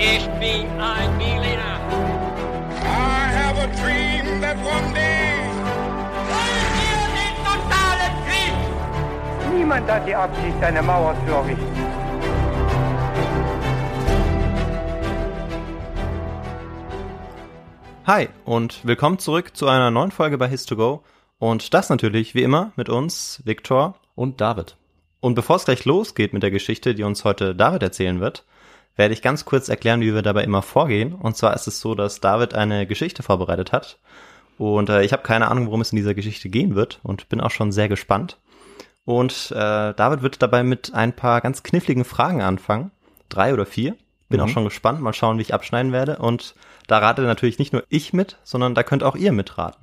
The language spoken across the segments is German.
Ich bin ein Berliner. I have a dream that one day. Wollen wir den totalen Krieg? Niemand hat die Absicht, eine Mauer zu errichten. Hi und willkommen zurück zu einer neuen Folge bei His2Go und das natürlich wie immer mit uns, Viktor und David. Und bevor es gleich losgeht mit der Geschichte, die uns heute David erzählen wird, werde ich ganz kurz erklären, wie wir dabei immer vorgehen. Und zwar ist es so, dass David eine Geschichte vorbereitet hat und ich habe keine Ahnung, worum es in dieser Geschichte gehen wird und bin auch schon sehr gespannt. Und David wird dabei mit ein paar ganz kniffligen Fragen anfangen, 3 oder 4. Bin auch schon gespannt, mal schauen, wie ich abschneiden werde. Und da rate natürlich nicht nur ich mit, sondern da könnt auch ihr mitraten.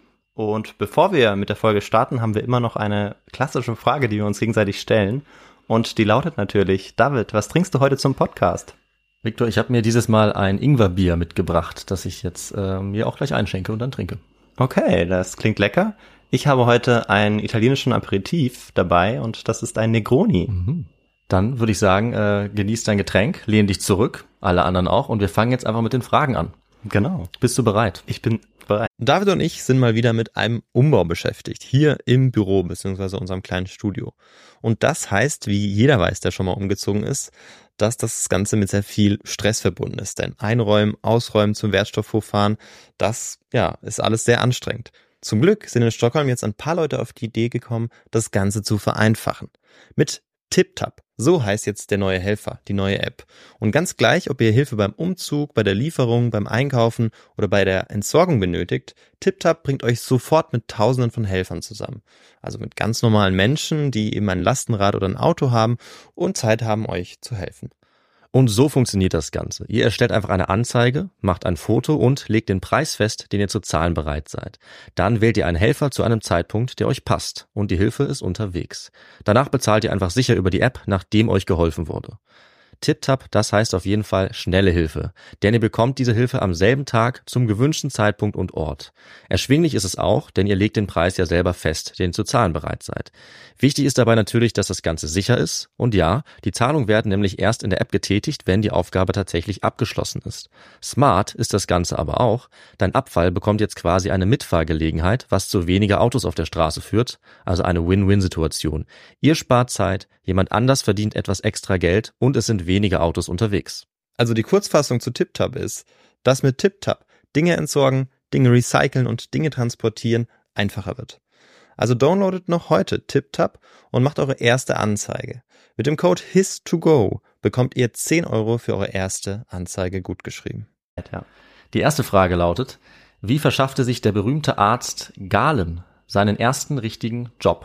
Und bevor wir mit der Folge starten, haben wir immer noch eine klassische Frage, die wir uns gegenseitig stellen. Und die lautet natürlich, David, was trinkst du heute zum Podcast? Viktor, ich habe mir dieses Mal ein Ingwerbier mitgebracht, das ich jetzt mir auch gleich einschenke und dann trinke. Okay, das klingt lecker. Ich habe heute einen italienischen Aperitif dabei und das ist ein Negroni. Mhm. Dann würde ich sagen, genieß dein Getränk, lehn dich zurück, alle anderen auch, und wir fangen jetzt einfach mit den Fragen an. Genau. Bist du bereit? Ich bin bereit. David und ich sind mal wieder mit einem Umbau beschäftigt, hier im Büro bzw. unserem kleinen Studio. Und das heißt, wie jeder weiß, der schon mal umgezogen ist, dass das Ganze mit sehr viel Stress verbunden ist. Denn Einräumen, Ausräumen, zum Wertstoffhof fahren, das ist alles sehr anstrengend. Zum Glück sind in Stockholm jetzt ein paar Leute auf die Idee gekommen, das Ganze zu vereinfachen. Mit TipTap. So heißt jetzt der neue Helfer, die neue App. Und ganz gleich, ob ihr Hilfe beim Umzug, bei der Lieferung, beim Einkaufen oder bei der Entsorgung benötigt, TipTap bringt euch sofort mit Tausenden von Helfern zusammen. Also mit ganz normalen Menschen, die eben ein Lastenrad oder ein Auto haben und Zeit haben, euch zu helfen. Und so funktioniert das Ganze. Ihr erstellt einfach eine Anzeige, macht ein Foto und legt den Preis fest, den ihr zu zahlen bereit seid. Dann wählt ihr einen Helfer zu einem Zeitpunkt, der euch passt, und die Hilfe ist unterwegs. Danach bezahlt ihr einfach sicher über die App, nachdem euch geholfen wurde. TipTap, das heißt auf jeden Fall schnelle Hilfe, denn ihr bekommt diese Hilfe am selben Tag zum gewünschten Zeitpunkt und Ort. Erschwinglich ist es auch, denn ihr legt den Preis ja selber fest, den ihr zu zahlen bereit seid. Wichtig ist dabei natürlich, dass das Ganze sicher ist, und ja, die Zahlungen werden nämlich erst in der App getätigt, wenn die Aufgabe tatsächlich abgeschlossen ist. Smart ist das Ganze aber auch, dein Abfall bekommt jetzt quasi eine Mitfahrgelegenheit, was zu weniger Autos auf der Straße führt, also eine Win-Win-Situation. Ihr spart Zeit, jemand anders verdient etwas extra Geld und es sind weniger Autos unterwegs. Also die Kurzfassung zu TipTap ist, dass mit TipTap Dinge entsorgen, Dinge recyceln und Dinge transportieren einfacher wird. Also downloadet noch heute TipTap und macht eure erste Anzeige. Mit dem Code HIS2GO bekommt ihr 10 € für eure erste Anzeige gutgeschrieben. Ja. Die erste Frage lautet, wie verschaffte sich der berühmte Arzt Galen seinen ersten richtigen Job?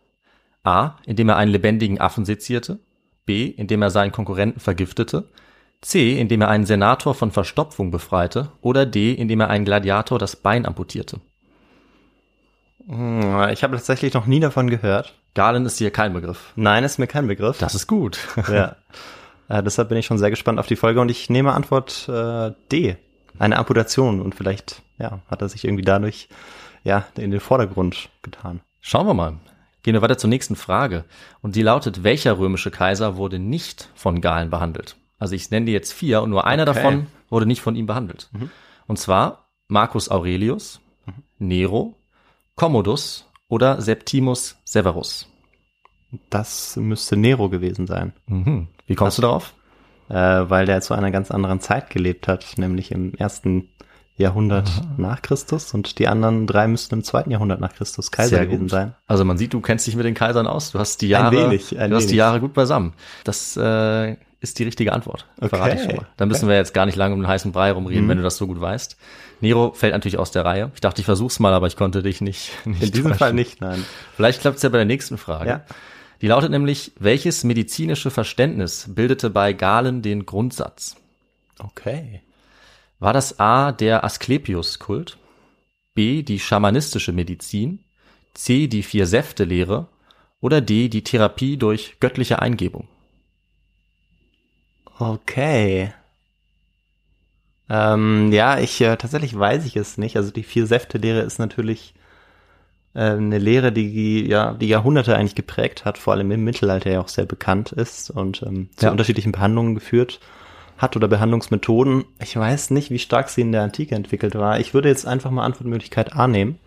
A, indem er einen lebendigen Affen sezierte, B, indem er seinen Konkurrenten vergiftete, C, indem er einen Senator von Verstopfung befreite oder D, indem er einen Gladiator das Bein amputierte. Ich habe tatsächlich noch nie davon gehört. Galen ist dir kein Begriff. Nein, ist mir kein Begriff. Das ist gut. Ja. Deshalb bin ich schon sehr gespannt auf die Folge und ich nehme Antwort D, eine Amputation, und vielleicht hat er sich irgendwie dadurch in den Vordergrund getan. Schauen wir mal. Gehen wir weiter zur nächsten Frage. Und die lautet, welcher römische Kaiser wurde nicht von Galen behandelt? Also ich nenne dir jetzt 4 und nur einer davon wurde nicht von ihm behandelt. Und zwar Marcus Aurelius, Nero, Commodus oder Septimus Severus. Das müsste Nero gewesen sein. Wie kommst du darauf? Weil der zu einer ganz anderen Zeit gelebt hat, nämlich im 1. Jahrhundert nach Christus, und die anderen 3 müssten im 2. Jahrhundert nach Christus Kaiser gewesen sein. Also man sieht, du kennst dich mit den Kaisern aus. Du hast die Jahre, die Jahre gut beisammen. Das ist die richtige Antwort. Verrate ich schon mal. Da müssen wir jetzt gar nicht lange um den heißen Brei rumreden, wenn du das so gut weißt. Nero fällt natürlich aus der Reihe. Ich dachte, ich versuch's mal, aber ich konnte dich nicht in diesem Fall nicht, nein. Vielleicht klappt's ja bei der nächsten Frage. Ja. Die lautet nämlich, welches medizinische Verständnis bildete bei Galen den Grundsatz? Okay. War das A, der Asklepios-Kult, B, die schamanistische Medizin, C, die 4-Säfte-Lehre oder D, die Therapie durch göttliche Eingebung? Okay. Tatsächlich weiß ich es nicht. Also die 4-Säfte-Lehre ist natürlich eine Lehre, die die Jahrhunderte eigentlich geprägt hat, vor allem im Mittelalter ja auch sehr bekannt ist und zu unterschiedlichen Behandlungen geführt. hat oder Behandlungsmethoden. Ich weiß nicht, wie stark sie in der Antike entwickelt war. Ich würde jetzt einfach mal Antwortmöglichkeit A nehmen.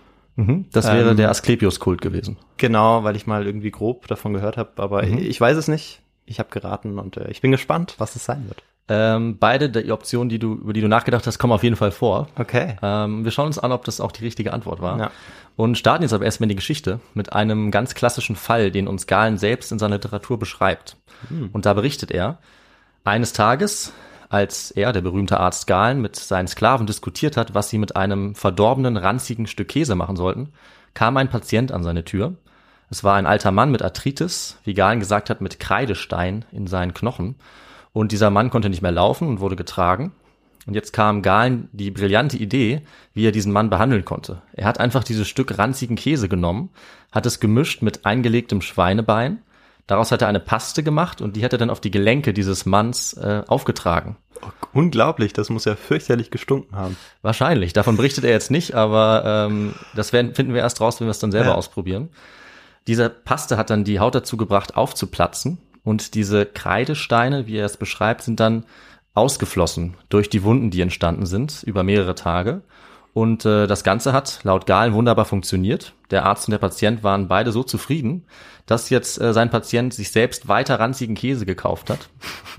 Das wäre der Asklepios-Kult gewesen. Genau, weil ich mal irgendwie grob davon gehört habe, aber ich weiß es nicht. Ich habe geraten und ich bin gespannt, was es sein wird. Beide die Optionen, über die du nachgedacht hast, kommen auf jeden Fall vor. Okay. Wir schauen uns an, ob das auch die richtige Antwort war. Ja. Und starten jetzt aber erstmal in die Geschichte mit einem ganz klassischen Fall, den uns Galen selbst in seiner Literatur beschreibt. Und da berichtet er, eines Tages, als er, der berühmte Arzt Galen, mit seinen Sklaven diskutiert hat, was sie mit einem verdorbenen, ranzigen Stück Käse machen sollten, kam ein Patient an seine Tür. Es war ein alter Mann mit Arthritis, wie Galen gesagt hat, mit Kreidestein in seinen Knochen. Und dieser Mann konnte nicht mehr laufen und wurde getragen. Und jetzt kam Galen die brillante Idee, wie er diesen Mann behandeln konnte. Er hat einfach dieses Stück ranzigen Käse genommen, hat es gemischt mit eingelegtem Schweinebein. Daraus hat er eine Paste gemacht und die hat er dann auf die Gelenke dieses Manns aufgetragen. Oh, unglaublich, das muss ja fürchterlich gestunken haben. Wahrscheinlich, davon berichtet er jetzt nicht, aber das finden wir erst raus, wenn wir es dann selber ausprobieren. Diese Paste hat dann die Haut dazu gebracht, aufzuplatzen und diese Kreidesteine, wie er es beschreibt, sind dann ausgeflossen durch die Wunden, die entstanden sind, über mehrere Tage. Und das Ganze hat laut Galen wunderbar funktioniert. Der Arzt und der Patient waren beide so zufrieden, dass jetzt sein Patient sich selbst weiter ranzigen Käse gekauft hat,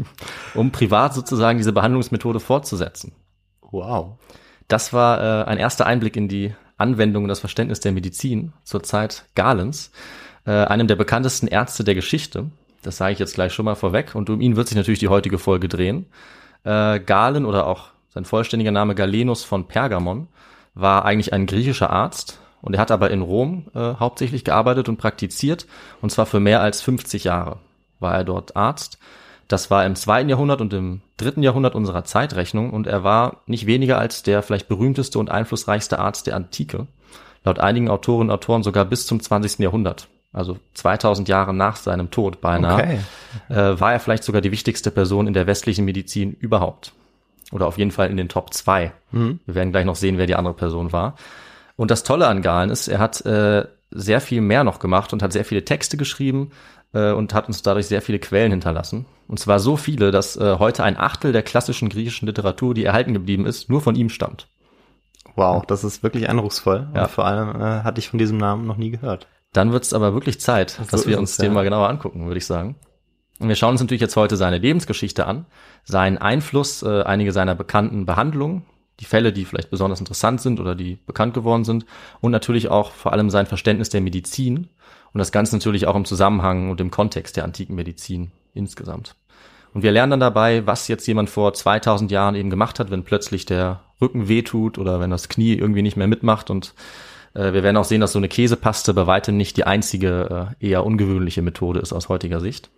um privat sozusagen diese Behandlungsmethode fortzusetzen. Wow. Das war ein erster Einblick in die Anwendung und das Verständnis der Medizin zur Zeit Galens, einem der bekanntesten Ärzte der Geschichte. Das sage ich jetzt gleich schon mal vorweg. Und um ihn wird sich natürlich die heutige Folge drehen. Galen oder auch sein vollständiger Name Galenus von Pergamon war eigentlich ein griechischer Arzt und er hat aber in Rom hauptsächlich gearbeitet und praktiziert und zwar für mehr als 50 Jahre war er dort Arzt. Das war im 2. Jahrhundert und im 3. Jahrhundert unserer Zeitrechnung und er war nicht weniger als der vielleicht berühmteste und einflussreichste Arzt der Antike. Laut einigen Autorinnen und Autoren sogar bis zum 20. Jahrhundert. Also 2000 Jahre nach seinem Tod beinahe, war er vielleicht sogar die wichtigste Person in der westlichen Medizin überhaupt. Oder auf jeden Fall in den Top 2. Wir werden gleich noch sehen, wer die andere Person war. Und das Tolle an Galen ist, er hat sehr viel mehr noch gemacht und hat sehr viele Texte geschrieben und hat uns dadurch sehr viele Quellen hinterlassen. Und zwar so viele, dass heute 1/8 der klassischen griechischen Literatur, die erhalten geblieben ist, nur von ihm stammt. Wow, das ist wirklich eindrucksvoll. Ja. Und vor allem hatte ich von diesem Namen noch nie gehört. Dann wird es aber wirklich Zeit, dass wir uns den mal genauer angucken, würde ich sagen. Und wir schauen uns natürlich jetzt heute seine Lebensgeschichte an, seinen Einfluss, einige seiner bekannten Behandlungen, die Fälle, die vielleicht besonders interessant sind oder die bekannt geworden sind und natürlich auch vor allem sein Verständnis der Medizin und das Ganze natürlich auch im Zusammenhang und im Kontext der antiken Medizin insgesamt. Und wir lernen dann dabei, was jetzt jemand vor 2000 Jahren eben gemacht hat, wenn plötzlich der Rücken wehtut oder wenn das Knie irgendwie nicht mehr mitmacht und wir werden auch sehen, dass so eine Käsepaste bei weitem nicht die einzige eher ungewöhnliche Methode ist aus heutiger Sicht.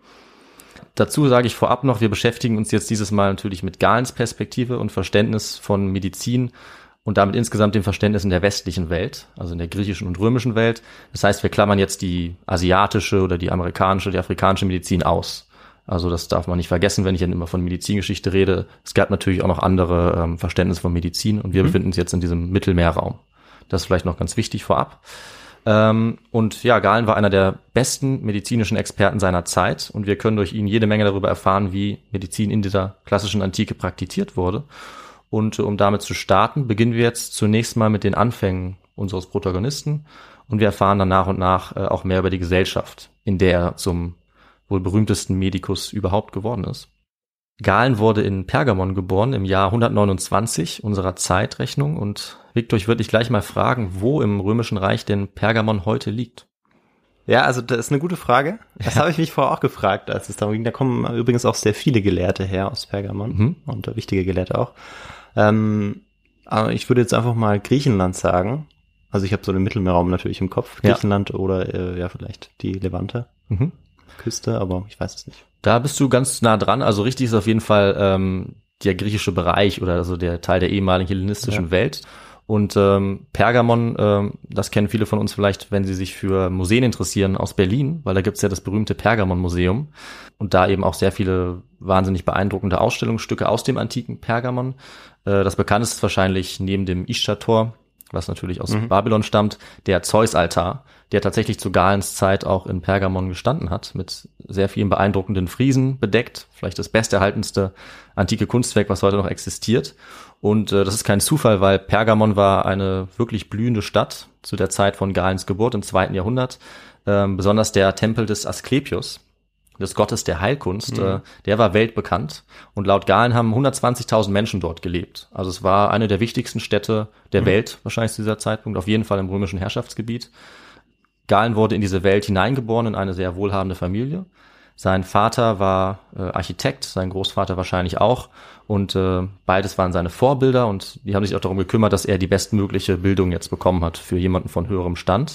Dazu sage ich vorab noch, wir beschäftigen uns jetzt dieses Mal natürlich mit Galens Perspektive und Verständnis von Medizin und damit insgesamt dem Verständnis in der westlichen Welt, also in der griechischen und römischen Welt. Das heißt, wir klammern jetzt die asiatische oder die amerikanische, die afrikanische Medizin aus. Also das darf man nicht vergessen, wenn ich dann immer von Medizingeschichte rede. Es gab natürlich auch noch andere Verständnisse von Medizin und wir befinden uns jetzt in diesem Mittelmeerraum. Das ist vielleicht noch ganz wichtig vorab. Und ja, Galen war einer der besten medizinischen Experten seiner Zeit und wir können durch ihn jede Menge darüber erfahren, wie Medizin in dieser klassischen Antike praktiziert wurde. Und um damit zu starten, beginnen wir jetzt zunächst mal mit den Anfängen unseres Protagonisten und wir erfahren dann nach und nach auch mehr über die Gesellschaft, in der er zum wohl berühmtesten Medikus überhaupt geworden ist. Galen wurde in Pergamon geboren im Jahr 129 unserer Zeitrechnung und Victor, ich würde dich gleich mal fragen, wo im Römischen Reich denn Pergamon heute liegt? Ja, also das ist eine gute Frage. Das habe ich mich vorher auch gefragt, als es darum ging. Da kommen übrigens auch sehr viele Gelehrte her aus Pergamon und wichtige Gelehrte auch. Aber ich würde jetzt einfach mal Griechenland sagen. Also ich habe so den Mittelmeerraum natürlich im Kopf. Griechenland oder ja vielleicht die Levante Küste, aber ich weiß es nicht. Da bist du ganz nah dran. Also richtig ist auf jeden Fall der griechische Bereich oder also der Teil der ehemaligen hellenistischen Welt. Und Pergamon, das kennen viele von uns vielleicht, wenn sie sich für Museen interessieren, aus Berlin, weil da gibt's ja das berühmte Pergamon-Museum und da eben auch sehr viele wahnsinnig beeindruckende Ausstellungsstücke aus dem antiken Pergamon. Das bekannteste ist wahrscheinlich neben dem Ischtar-Tor was natürlich aus Babylon stammt, der Zeus-Altar, der tatsächlich zu Galens Zeit auch in Pergamon gestanden hat, mit sehr vielen beeindruckenden Friesen bedeckt, vielleicht das besterhaltenste antike Kunstwerk, was heute noch existiert. Und das ist kein Zufall, weil Pergamon war eine wirklich blühende Stadt zu der Zeit von Galens Geburt im 2. Jahrhundert. Besonders der Tempel des Asklepios, des Gottes der Heilkunst, der war weltbekannt. Und laut Galen haben 120.000 Menschen dort gelebt. Also es war eine der wichtigsten Städte der Welt, wahrscheinlich zu dieser Zeitpunkt, auf jeden Fall im römischen Herrschaftsgebiet. Galen wurde in diese Welt hineingeboren, in eine sehr wohlhabende Familie. Sein Vater war Architekt, sein Großvater wahrscheinlich auch. Und beides waren seine Vorbilder und die haben sich auch darum gekümmert, dass er die bestmögliche Bildung jetzt bekommen hat für jemanden von höherem Stand.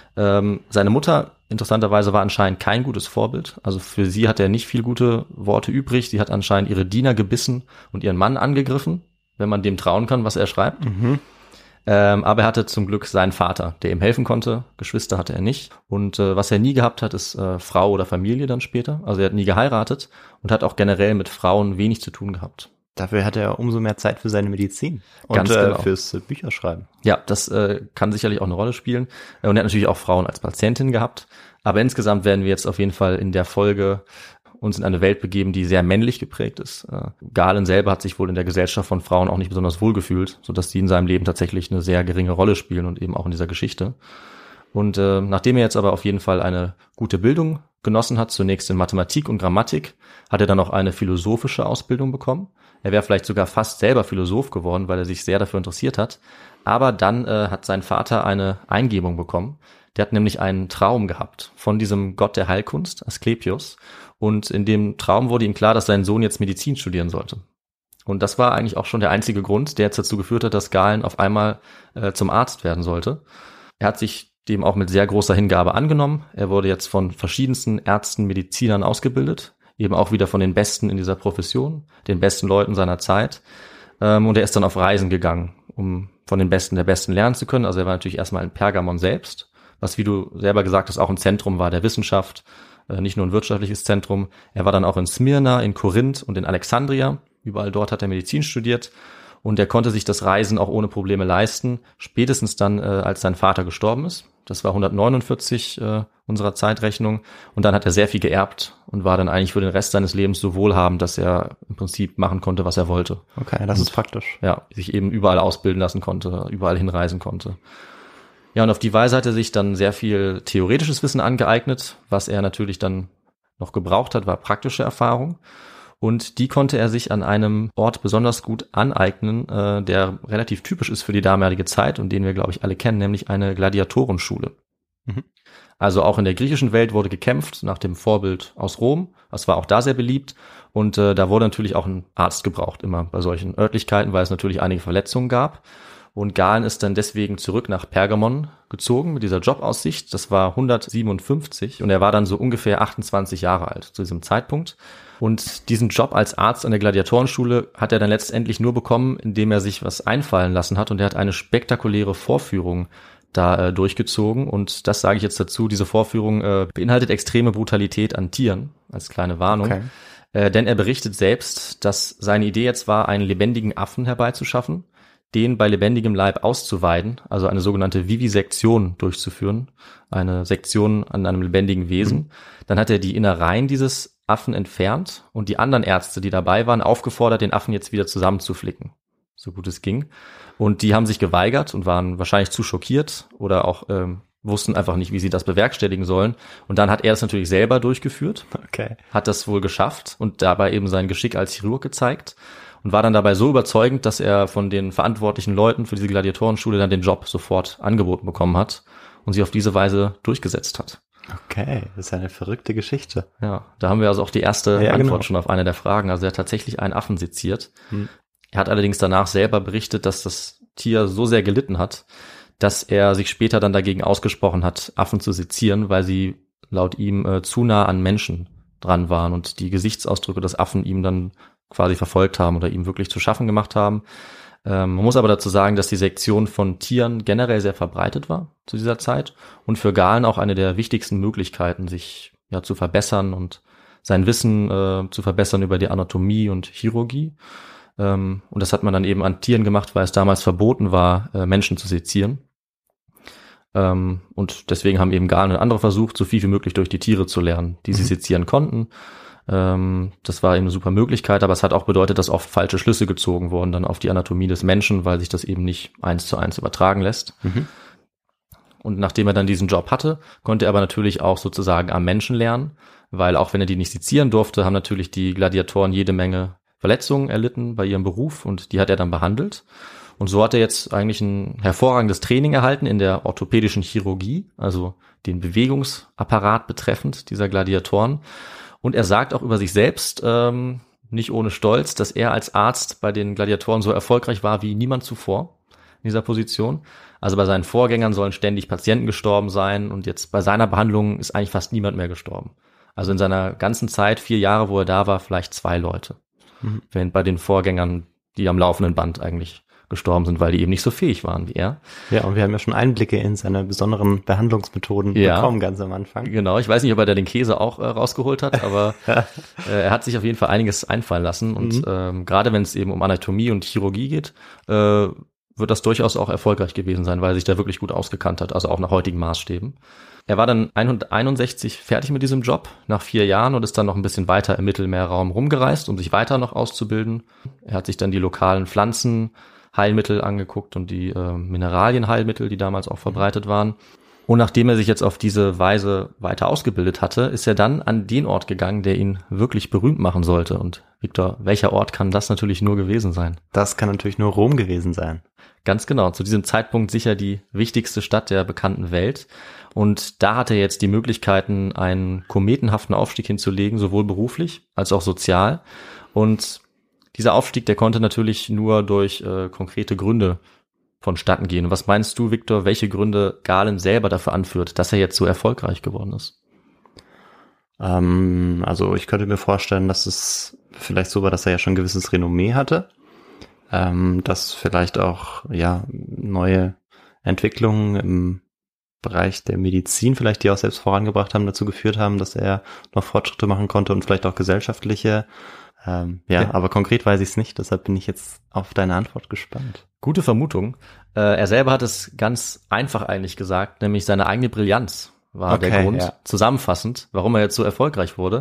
Seine Mutter, interessanterweise, war anscheinend kein gutes Vorbild. Also für sie hat er nicht viel gute Worte übrig. Sie hat anscheinend ihre Diener gebissen und ihren Mann angegriffen, wenn man dem trauen kann, was er schreibt. Aber er hatte zum Glück seinen Vater, der ihm helfen konnte. Geschwister hatte er nicht. Und was er nie gehabt hat, ist Frau oder Familie dann später. Also er hat nie geheiratet und hat auch generell mit Frauen wenig zu tun gehabt. Dafür hat er umso mehr Zeit für seine Medizin und Ganz genau. Fürs Bücherschreiben. Ja, das kann sicherlich auch eine Rolle spielen. Und er hat natürlich auch Frauen als Patientin gehabt. Aber insgesamt werden wir jetzt auf jeden Fall in der Folge uns in eine Welt begeben, die sehr männlich geprägt ist. Galen selber hat sich wohl in der Gesellschaft von Frauen auch nicht besonders wohl gefühlt, sodass die in seinem Leben tatsächlich eine sehr geringe Rolle spielen und eben auch in dieser Geschichte. Und nachdem er jetzt aber auf jeden Fall eine gute Bildung genossen hat, zunächst in Mathematik und Grammatik, hat er dann auch eine philosophische Ausbildung bekommen. Er wäre vielleicht sogar fast selber Philosoph geworden, weil er sich sehr dafür interessiert hat. Aber dann hat sein Vater eine Eingebung bekommen. Der hat nämlich einen Traum gehabt von diesem Gott der Heilkunst, Asklepios. Und in dem Traum wurde ihm klar, dass sein Sohn jetzt Medizin studieren sollte. Und das war eigentlich auch schon der einzige Grund, der jetzt dazu geführt hat, dass Galen auf einmal zum Arzt werden sollte. Er hat sich dem auch mit sehr großer Hingabe angenommen. Er wurde jetzt von verschiedensten Ärzten, Medizinern ausgebildet, eben auch wieder von den Besten in dieser Profession, den besten Leuten seiner Zeit. Und er ist dann auf Reisen gegangen, um von den Besten der Besten lernen zu können. Also er war natürlich erstmal in Pergamon selbst, was, wie du selber gesagt hast, auch ein Zentrum war der Wissenschaft, nicht nur ein wirtschaftliches Zentrum. Er war dann auch in Smyrna, in Korinth und in Alexandria. Überall dort hat er Medizin studiert. Und er konnte sich das Reisen auch ohne Probleme leisten, spätestens dann, als sein Vater gestorben ist. Das war 149 unserer Zeitrechnung. Und dann hat er sehr viel geerbt und war dann eigentlich für den Rest seines Lebens so wohlhabend, dass er im Prinzip machen konnte, was er wollte. Okay, das ist praktisch. Ja, sich eben überall ausbilden lassen konnte, überall hinreisen konnte. Ja, und auf die Weise hat er sich dann sehr viel theoretisches Wissen angeeignet. Was er natürlich dann noch gebraucht hat, war praktische Erfahrung. Und die konnte er sich an einem Ort besonders gut aneignen, der relativ typisch ist für die damalige Zeit und den wir, glaube ich, alle kennen, nämlich eine Gladiatorenschule. Also auch in der griechischen Welt wurde gekämpft nach dem Vorbild aus Rom. Das war auch da sehr beliebt. Und da wurde natürlich auch ein Arzt gebraucht, immer bei solchen Örtlichkeiten, weil es natürlich einige Verletzungen gab. Und Galen ist dann deswegen zurück nach Pergamon gezogen mit dieser Jobaussicht. Das war 157 und er war dann so ungefähr 28 Jahre alt zu diesem Zeitpunkt. Und diesen Job als Arzt an der Gladiatorenschule hat er dann letztendlich nur bekommen, indem er sich was einfallen lassen hat. Und er hat eine spektakuläre Vorführung da durchgezogen. Und das sage ich jetzt dazu, diese Vorführung beinhaltet extreme Brutalität an Tieren, als kleine Warnung. Okay. Denn er berichtet selbst, dass seine Idee jetzt war, einen lebendigen Affen herbeizuschaffen, den bei lebendigem Leib auszuweiden, also eine sogenannte Vivisektion durchzuführen, eine Sektion an einem lebendigen Wesen. Dann hat er die Innereien dieses Affen entfernt und die anderen Ärzte, die dabei waren, aufgefordert, den Affen jetzt wieder zusammenzuflicken, so gut es ging. Und die haben sich geweigert und waren wahrscheinlich zu schockiert oder auch wussten einfach nicht, wie sie das bewerkstelligen sollen. Und dann hat er das natürlich selber durchgeführt, hat das wohl geschafft und dabei eben sein Geschick als Chirurg gezeigt. Und war dann dabei so überzeugend, dass er von den verantwortlichen Leuten für diese Gladiatorenschule dann den Job sofort angeboten bekommen hat und sich auf diese Weise durchgesetzt hat. Okay, das ist eine verrückte Geschichte. Ja, da haben wir also auch die erste Antwort schon auf eine der Fragen. Also er hat tatsächlich einen Affen seziert. Er hat allerdings danach selber berichtet, dass das Tier so sehr gelitten hat, dass er sich später dann dagegen ausgesprochen hat, Affen zu sezieren, weil sie laut ihm zu nah an Menschen dran waren und die Gesichtsausdrücke des Affen ihm dann quasi verfolgt haben oder ihm wirklich zu schaffen gemacht haben. Man muss aber dazu sagen, dass die Sektion von Tieren generell sehr verbreitet war zu dieser Zeit und für Galen auch eine der wichtigsten Möglichkeiten, sich ja zu verbessern und sein Wissen zu verbessern über die Anatomie und Chirurgie. Und das hat man dann eben an Tieren gemacht, weil es damals verboten war, Menschen zu sezieren. Und deswegen haben eben Galen und andere versucht, so viel wie möglich durch die Tiere zu lernen, die sie sezieren konnten. Das war eben eine super Möglichkeit, aber es hat auch bedeutet, dass oft falsche Schlüsse gezogen wurden dann auf die Anatomie des Menschen, weil sich das eben nicht 1:1 übertragen lässt. Und nachdem er dann diesen Job hatte, konnte er aber natürlich auch sozusagen am Menschen lernen, weil auch wenn er die nicht sezieren durfte, haben natürlich die Gladiatoren jede Menge Verletzungen erlitten bei ihrem Beruf und die hat er dann behandelt. Und so hat er jetzt eigentlich ein hervorragendes Training erhalten in der orthopädischen Chirurgie, also den Bewegungsapparat betreffend dieser Gladiatoren. Und er sagt auch über sich selbst, nicht ohne Stolz, dass er als Arzt bei den Gladiatoren so erfolgreich war wie niemand zuvor in dieser Position. Also bei seinen Vorgängern sollen ständig Patienten gestorben sein und jetzt bei seiner Behandlung ist eigentlich fast niemand mehr gestorben. Also in seiner ganzen Zeit, 4 Jahre, wo er da war, vielleicht 2 Leute. Während bei den Vorgängern, die am laufenden Band eigentlich gestorben sind, weil die eben nicht so fähig waren wie er. Ja, und wir haben ja schon Einblicke in seine besonderen Behandlungsmethoden bekommen, ganz am Anfang. Genau, ich weiß nicht, ob er da den Käse auch rausgeholt hat, aber er hat sich auf jeden Fall einiges einfallen lassen. Und gerade wenn es eben um Anatomie und Chirurgie geht, wird das durchaus auch erfolgreich gewesen sein, weil er sich da wirklich gut ausgekannt hat, also auch nach heutigen Maßstäben. Er war dann 161 fertig mit diesem Job nach 4 Jahren und ist dann noch ein bisschen weiter im Mittelmeerraum rumgereist, um sich weiter noch auszubilden. Er hat sich dann die lokalen Pflanzenheilmittel angeguckt und die Mineralienheilmittel, die damals auch verbreitet waren. Und nachdem er sich jetzt auf diese Weise weiter ausgebildet hatte, ist er dann an den Ort gegangen, der ihn wirklich berühmt machen sollte. Und Viktor, welcher Ort kann das natürlich nur gewesen sein? Das kann natürlich nur Rom gewesen sein. Ganz genau, zu diesem Zeitpunkt sicher die wichtigste Stadt der bekannten Welt. Und da hat er jetzt die Möglichkeiten, einen kometenhaften Aufstieg hinzulegen, sowohl beruflich als auch sozial. Und dieser Aufstieg, der konnte natürlich nur durch konkrete Gründe vonstatten gehen. Und was meinst du, Viktor, welche Gründe Galen selber dafür anführt, dass er jetzt so erfolgreich geworden ist? Also ich könnte mir vorstellen, dass es vielleicht so war, dass er ja schon ein gewisses Renommee hatte, dass vielleicht auch neue Entwicklungen im Bereich der Medizin vielleicht, die auch selbst vorangebracht haben, dazu geführt haben, dass er noch Fortschritte machen konnte und vielleicht auch gesellschaftliche. Aber konkret weiß ich es nicht, deshalb bin ich jetzt auf deine Antwort gespannt. Gute Vermutung. Er selber hat es ganz einfach eigentlich gesagt, nämlich seine eigene Brillanz war der Grund, zusammenfassend, warum er jetzt so erfolgreich wurde.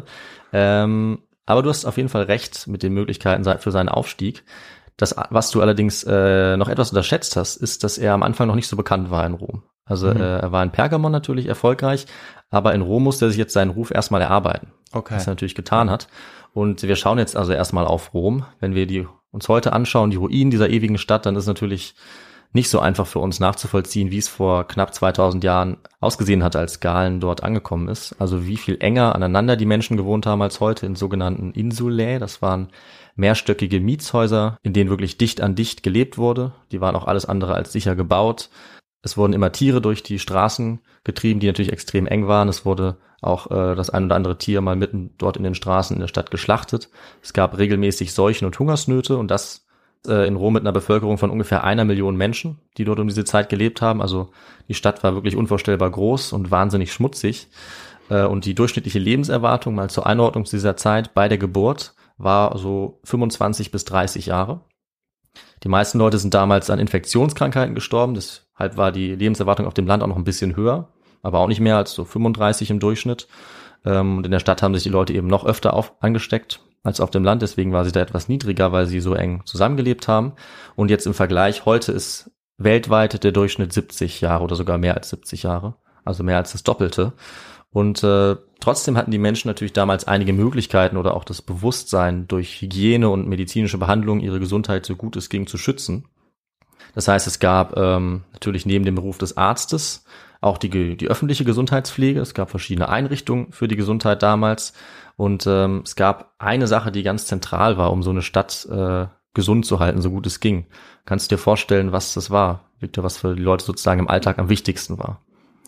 Aber du hast auf jeden Fall recht mit den Möglichkeiten für seinen Aufstieg. Das, was du allerdings noch etwas unterschätzt hast, ist, dass er am Anfang noch nicht so bekannt war in Rom. Also er war in Pergamon natürlich erfolgreich, aber in Rom musste er sich jetzt seinen Ruf erstmal erarbeiten, was er natürlich getan hat. Und wir schauen jetzt also erstmal auf Rom. Wenn wir uns heute anschauen, die Ruinen dieser ewigen Stadt, dann ist natürlich nicht so einfach für uns nachzuvollziehen, wie es vor knapp 2000 Jahren ausgesehen hat, als Galen dort angekommen ist. Also wie viel enger aneinander die Menschen gewohnt haben als heute in sogenannten Insulae. Das waren mehrstöckige Mietshäuser, in denen wirklich dicht an dicht gelebt wurde. Die waren auch alles andere als sicher gebaut. Es wurden immer Tiere durch die Straßen getrieben, die natürlich extrem eng waren. Es wurde auch das ein oder andere Tier mal mitten dort in den Straßen in der Stadt geschlachtet. Es gab regelmäßig Seuchen und Hungersnöte und das in Rom mit einer Bevölkerung von ungefähr 1 Million Menschen, die dort um diese Zeit gelebt haben. Also die Stadt war wirklich unvorstellbar groß und wahnsinnig schmutzig. Und die durchschnittliche Lebenserwartung, mal zur Einordnung zu dieser Zeit, bei der Geburt war so 25 bis 30 Jahre. Die meisten Leute sind damals an Infektionskrankheiten gestorben, deshalb war die Lebenserwartung auf dem Land auch noch ein bisschen höher, aber auch nicht mehr als so 35 im Durchschnitt. Und in der Stadt haben sich die Leute eben noch öfter angesteckt als auf dem Land, deswegen war sie da etwas niedriger, weil sie so eng zusammengelebt haben. Und jetzt im Vergleich, heute ist weltweit der Durchschnitt 70 Jahre oder sogar mehr als 70 Jahre, also mehr als das Doppelte. Und trotzdem hatten die Menschen natürlich damals einige Möglichkeiten oder auch das Bewusstsein, durch Hygiene und medizinische Behandlung ihre Gesundheit so gut es ging zu schützen. Das heißt, es gab natürlich neben dem Beruf des Arztes auch die öffentliche Gesundheitspflege. Es gab verschiedene Einrichtungen für die Gesundheit damals. Und es gab eine Sache, die ganz zentral war, um so eine Stadt gesund zu halten, so gut es ging. Kannst du dir vorstellen, was das war, Viktor, was für die Leute sozusagen im Alltag am wichtigsten war?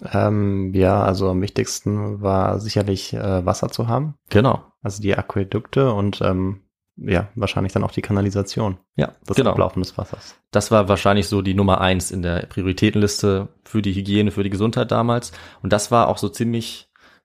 Also am wichtigsten war sicherlich Wasser zu haben. Genau. Also die Aquädukte und wahrscheinlich dann auch die Kanalisation. Ja, das Ablaufen des Wassers. Das war wahrscheinlich so die Nummer 1 in der Prioritätenliste für die Hygiene, für die Gesundheit damals. Und das war auch so ziemlich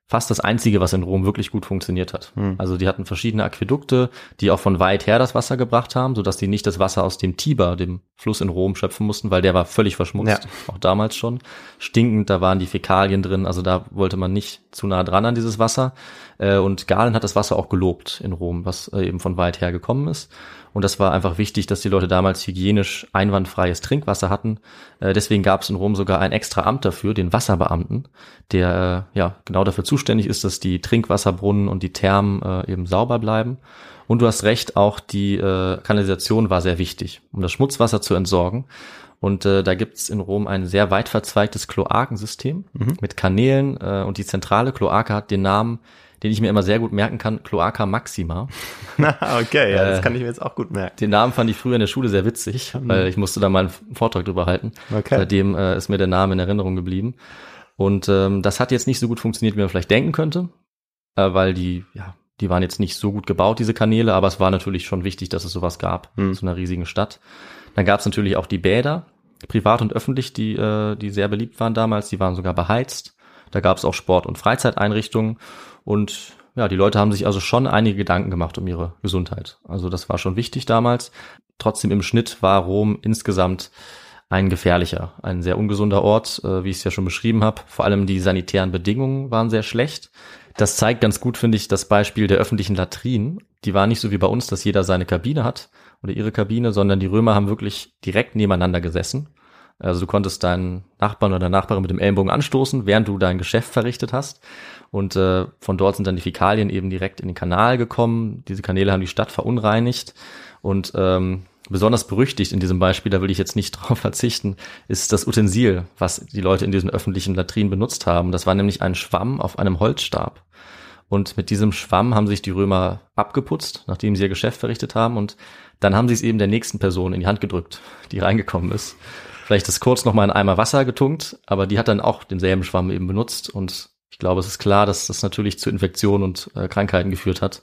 fast das Einzige, was in Rom wirklich gut funktioniert hat. Also die hatten verschiedene Aquädukte, die auch von weit her das Wasser gebracht haben, sodass die nicht das Wasser aus dem Tiber, dem Fluss in Rom, schöpfen mussten, weil der war völlig verschmutzt, auch damals schon. Stinkend, da waren die Fäkalien drin, also da wollte man nicht zu nah dran an dieses Wasser. Und Galen hat das Wasser auch gelobt in Rom, was eben von weit her gekommen ist. Und das war einfach wichtig, dass die Leute damals hygienisch einwandfreies Trinkwasser hatten. Deswegen gab es in Rom sogar ein extra Amt dafür, den Wasserbeamten, der genau dafür zuständig ist, dass die Trinkwasserbrunnen und die Thermen eben sauber bleiben. Und du hast recht, auch die Kanalisation war sehr wichtig, um das Schmutzwasser zu entsorgen. Und da gibt's in Rom ein sehr weit verzweigtes Kloakensystem mit Kanälen. Und die zentrale Kloake hat den Namen, den ich mir immer sehr gut merken kann, Cloaca Maxima. Okay, ja, das kann ich mir jetzt auch gut merken. Den Namen fand ich früher in der Schule sehr witzig, weil ich musste da mal einen Vortrag drüber halten. Okay. Seitdem ist mir der Name in Erinnerung geblieben. Und das hat jetzt nicht so gut funktioniert, wie man vielleicht denken könnte, weil die waren jetzt nicht so gut gebaut, diese Kanäle, aber es war natürlich schon wichtig, dass es sowas gab, zu einer riesigen Stadt. Dann gab es natürlich auch die Bäder, privat und öffentlich, die sehr beliebt waren damals, die waren sogar beheizt. Da gab es auch Sport- und Freizeiteinrichtungen. Und ja, die Leute haben sich also schon einige Gedanken gemacht um ihre Gesundheit. Also das war schon wichtig damals. Trotzdem im Schnitt war Rom insgesamt ein gefährlicher, ein sehr ungesunder Ort, wie ich es ja schon beschrieben habe. Vor allem die sanitären Bedingungen waren sehr schlecht. Das zeigt ganz gut, finde ich, das Beispiel der öffentlichen Latrinen. Die waren nicht so wie bei uns, dass jeder seine Kabine hat oder ihre Kabine, sondern die Römer haben wirklich direkt nebeneinander gesessen. Also du konntest deinen Nachbarn oder Nachbarin mit dem Ellenbogen anstoßen, während du dein Geschäft verrichtet hast. Und von dort sind dann die Fäkalien eben direkt in den Kanal gekommen. Diese Kanäle haben die Stadt verunreinigt. Und besonders berüchtigt in diesem Beispiel, da will ich jetzt nicht drauf verzichten, ist das Utensil, was die Leute in diesen öffentlichen Latrinen benutzt haben. Das war nämlich ein Schwamm auf einem Holzstab. Und mit diesem Schwamm haben sich die Römer abgeputzt, nachdem sie ihr Geschäft verrichtet haben. Und dann haben sie es eben der nächsten Person in die Hand gedrückt, die reingekommen ist. Vielleicht ist kurz noch mal in einen Eimer Wasser getunkt, aber die hat dann auch denselben Schwamm eben benutzt. Und ich glaube, es ist klar, dass das natürlich zu Infektionen und Krankheiten geführt hat.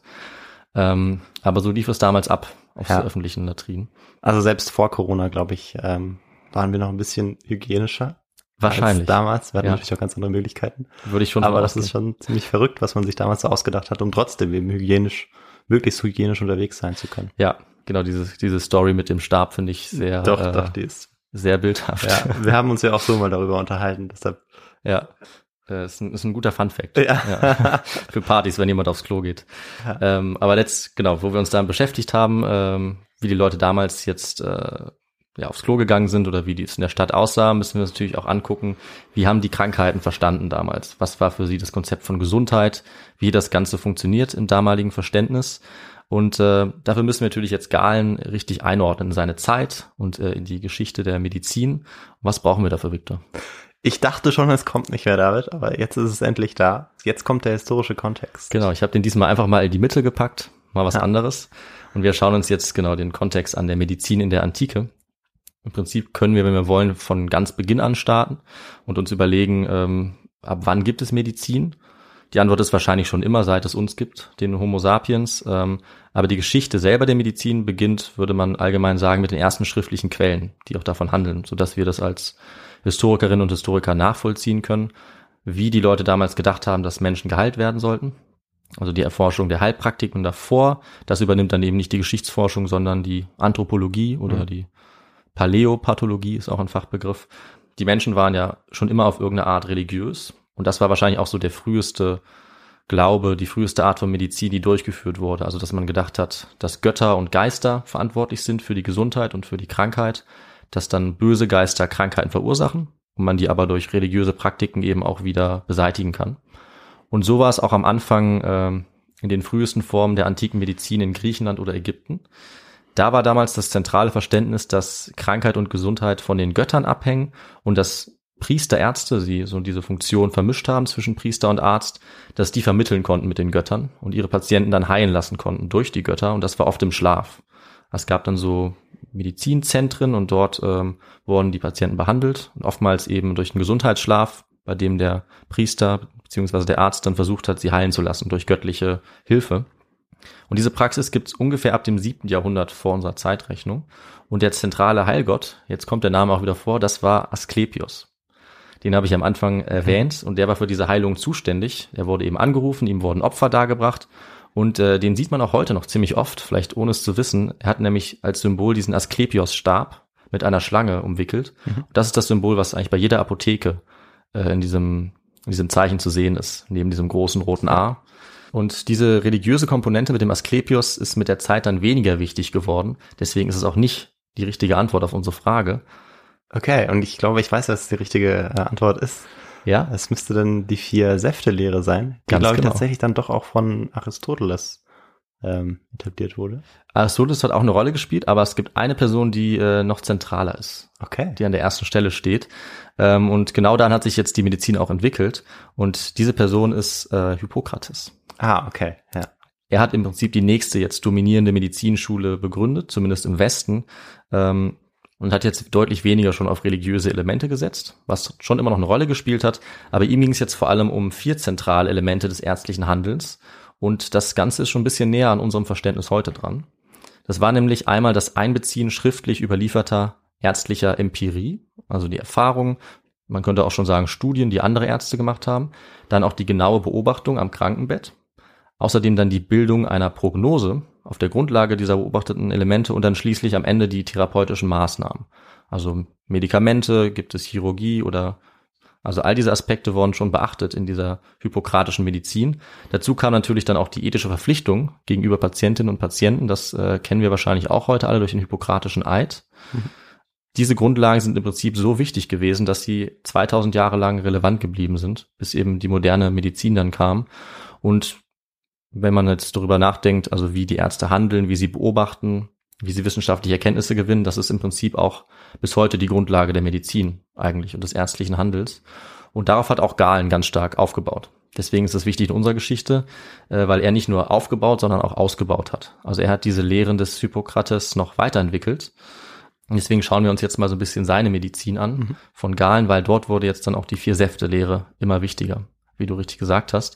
Aber so lief es damals ab auf so öffentlichen Latrinen. Also selbst vor Corona, glaube ich, waren wir noch ein bisschen hygienischer. Wahrscheinlich. Als damals. Wir hatten natürlich auch ganz andere Möglichkeiten. Würde ich schon Aber das ist schon ziemlich verrückt, was man sich damals so ausgedacht hat, um trotzdem eben möglichst hygienisch unterwegs sein zu können. Ja, genau, diese Story mit dem Stab finde ich sehr, Doch, die ist sehr bildhaft. Ja, wir haben uns ja auch so mal darüber unterhalten, deshalb. Ja, ist ein guter Funfact. Ja. Für Partys, wenn jemand aufs Klo geht. Ja. Aber jetzt, genau, wo wir uns damit beschäftigt haben, wie die Leute damals jetzt aufs Klo gegangen sind oder wie es in der Stadt aussah, müssen wir uns natürlich auch angucken, wie haben die Krankheiten verstanden damals? Was war für sie das Konzept von Gesundheit? Wie das Ganze funktioniert im damaligen Verständnis? Und dafür müssen wir natürlich jetzt Galen richtig einordnen in seine Zeit und in die Geschichte der Medizin. Was brauchen wir dafür, Victor? Ich dachte schon, es kommt nicht mehr, David, aber jetzt ist es endlich da. Jetzt kommt der historische Kontext. Genau, ich habe den diesmal einfach mal in die Mitte gepackt, mal was anderes. Und wir schauen uns jetzt genau den Kontext an der Medizin in der Antike. Im Prinzip können wir, wenn wir wollen, von ganz Beginn an starten und uns überlegen, ab wann gibt es Medizin? Die Antwort ist wahrscheinlich schon immer, seit es uns gibt, den Homo sapiens. Aber die Geschichte selber der Medizin beginnt, würde man allgemein sagen, mit den ersten schriftlichen Quellen, die auch davon handeln, sodass wir das als Historikerinnen und Historiker nachvollziehen können, wie die Leute damals gedacht haben, dass Menschen geheilt werden sollten. Also die Erforschung der Heilpraktiken davor, das übernimmt dann eben nicht die Geschichtsforschung, sondern die Anthropologie oder die Paläopathologie ist auch ein Fachbegriff. Die Menschen waren ja schon immer auf irgendeine Art religiös. Und das war wahrscheinlich auch so der früheste Glaube, die früheste Art von Medizin, die durchgeführt wurde. Also dass man gedacht hat, dass Götter und Geister verantwortlich sind für die Gesundheit und für die Krankheit, dass dann böse Geister Krankheiten verursachen und man die aber durch religiöse Praktiken eben auch wieder beseitigen kann. Und so war es auch am Anfang in den frühesten Formen der antiken Medizin in Griechenland oder Ägypten. Da war damals das zentrale Verständnis, dass Krankheit und Gesundheit von den Göttern abhängen und dass Priester, Ärzte, sie so diese Funktion vermischt haben zwischen Priester und Arzt, dass die vermitteln konnten mit den Göttern und ihre Patienten dann heilen lassen konnten durch die Götter, und das war oft im Schlaf. Es gab dann so Medizinzentren und dort wurden die Patienten behandelt und oftmals eben durch einen Gesundheitsschlaf, bei dem der Priester bzw. der Arzt dann versucht hat, sie heilen zu lassen durch göttliche Hilfe. Und diese Praxis gibt es ungefähr ab dem 7. Jahrhundert vor unserer Zeitrechnung. Und der zentrale Heilgott, jetzt kommt der Name auch wieder vor, das war Asklepios. Den habe ich am Anfang erwähnt und der war für diese Heilung zuständig. Er wurde eben angerufen, ihm wurden Opfer dargebracht und den sieht man auch heute noch ziemlich oft, vielleicht ohne es zu wissen. Er hat nämlich als Symbol diesen Asklepios-Stab mit einer Schlange umwickelt. Das ist das Symbol, was eigentlich bei jeder Apotheke in diesem Zeichen zu sehen ist, neben diesem großen roten A. Und diese religiöse Komponente mit dem Asklepios ist mit der Zeit dann weniger wichtig geworden. Deswegen ist es auch nicht die richtige Antwort auf unsere Frage. Okay, und ich glaube, ich weiß, was die richtige Antwort ist. Ja? Es müsste dann die 4-Säfte-Lehre sein, die, glaube ich, tatsächlich dann doch auch von Aristoteles etabliert wurde. Aristoteles hat auch eine Rolle gespielt, aber es gibt eine Person, die noch zentraler ist. Okay. Die an der ersten Stelle steht. Und genau daran hat sich jetzt die Medizin auch entwickelt. Und diese Person ist Hippokrates. Ah, okay, ja. Er hat im Prinzip die nächste jetzt dominierende Medizinschule begründet, zumindest im Westen, und hat jetzt deutlich weniger schon auf religiöse Elemente gesetzt, was schon immer noch eine Rolle gespielt hat. Aber ihm ging es jetzt vor allem um 4 zentrale Elemente des ärztlichen Handelns. Und das Ganze ist schon ein bisschen näher an unserem Verständnis heute dran. Das war nämlich einmal das Einbeziehen schriftlich überlieferter ärztlicher Empirie, also die Erfahrung, man könnte auch schon sagen Studien, die andere Ärzte gemacht haben. Dann auch die genaue Beobachtung am Krankenbett. Außerdem dann die Bildung einer Prognose auf der Grundlage dieser beobachteten Elemente und dann schließlich am Ende die therapeutischen Maßnahmen. Also Medikamente, gibt es Chirurgie also all diese Aspekte wurden schon beachtet in dieser hippokratischen Medizin. Dazu kam natürlich dann auch die ethische Verpflichtung gegenüber Patientinnen und Patienten. Das kennen wir wahrscheinlich auch heute alle durch den hippokratischen Eid. Diese Grundlagen sind im Prinzip so wichtig gewesen, dass sie 2000 Jahre lang relevant geblieben sind, bis eben die moderne Medizin dann kam. Und wenn man jetzt darüber nachdenkt, also wie die Ärzte handeln, wie sie beobachten, wie sie wissenschaftliche Erkenntnisse gewinnen, das ist im Prinzip auch bis heute die Grundlage der Medizin eigentlich und des ärztlichen Handels. Und darauf hat auch Galen ganz stark aufgebaut. Deswegen ist es wichtig in unserer Geschichte, weil er nicht nur aufgebaut, sondern auch ausgebaut hat. Also er hat diese Lehren des Hippokrates noch weiterentwickelt. Und deswegen schauen wir uns jetzt mal so ein bisschen seine Medizin an von Galen, weil dort wurde jetzt dann auch die 4-Säfte-Lehre immer wichtiger, wie du richtig gesagt hast.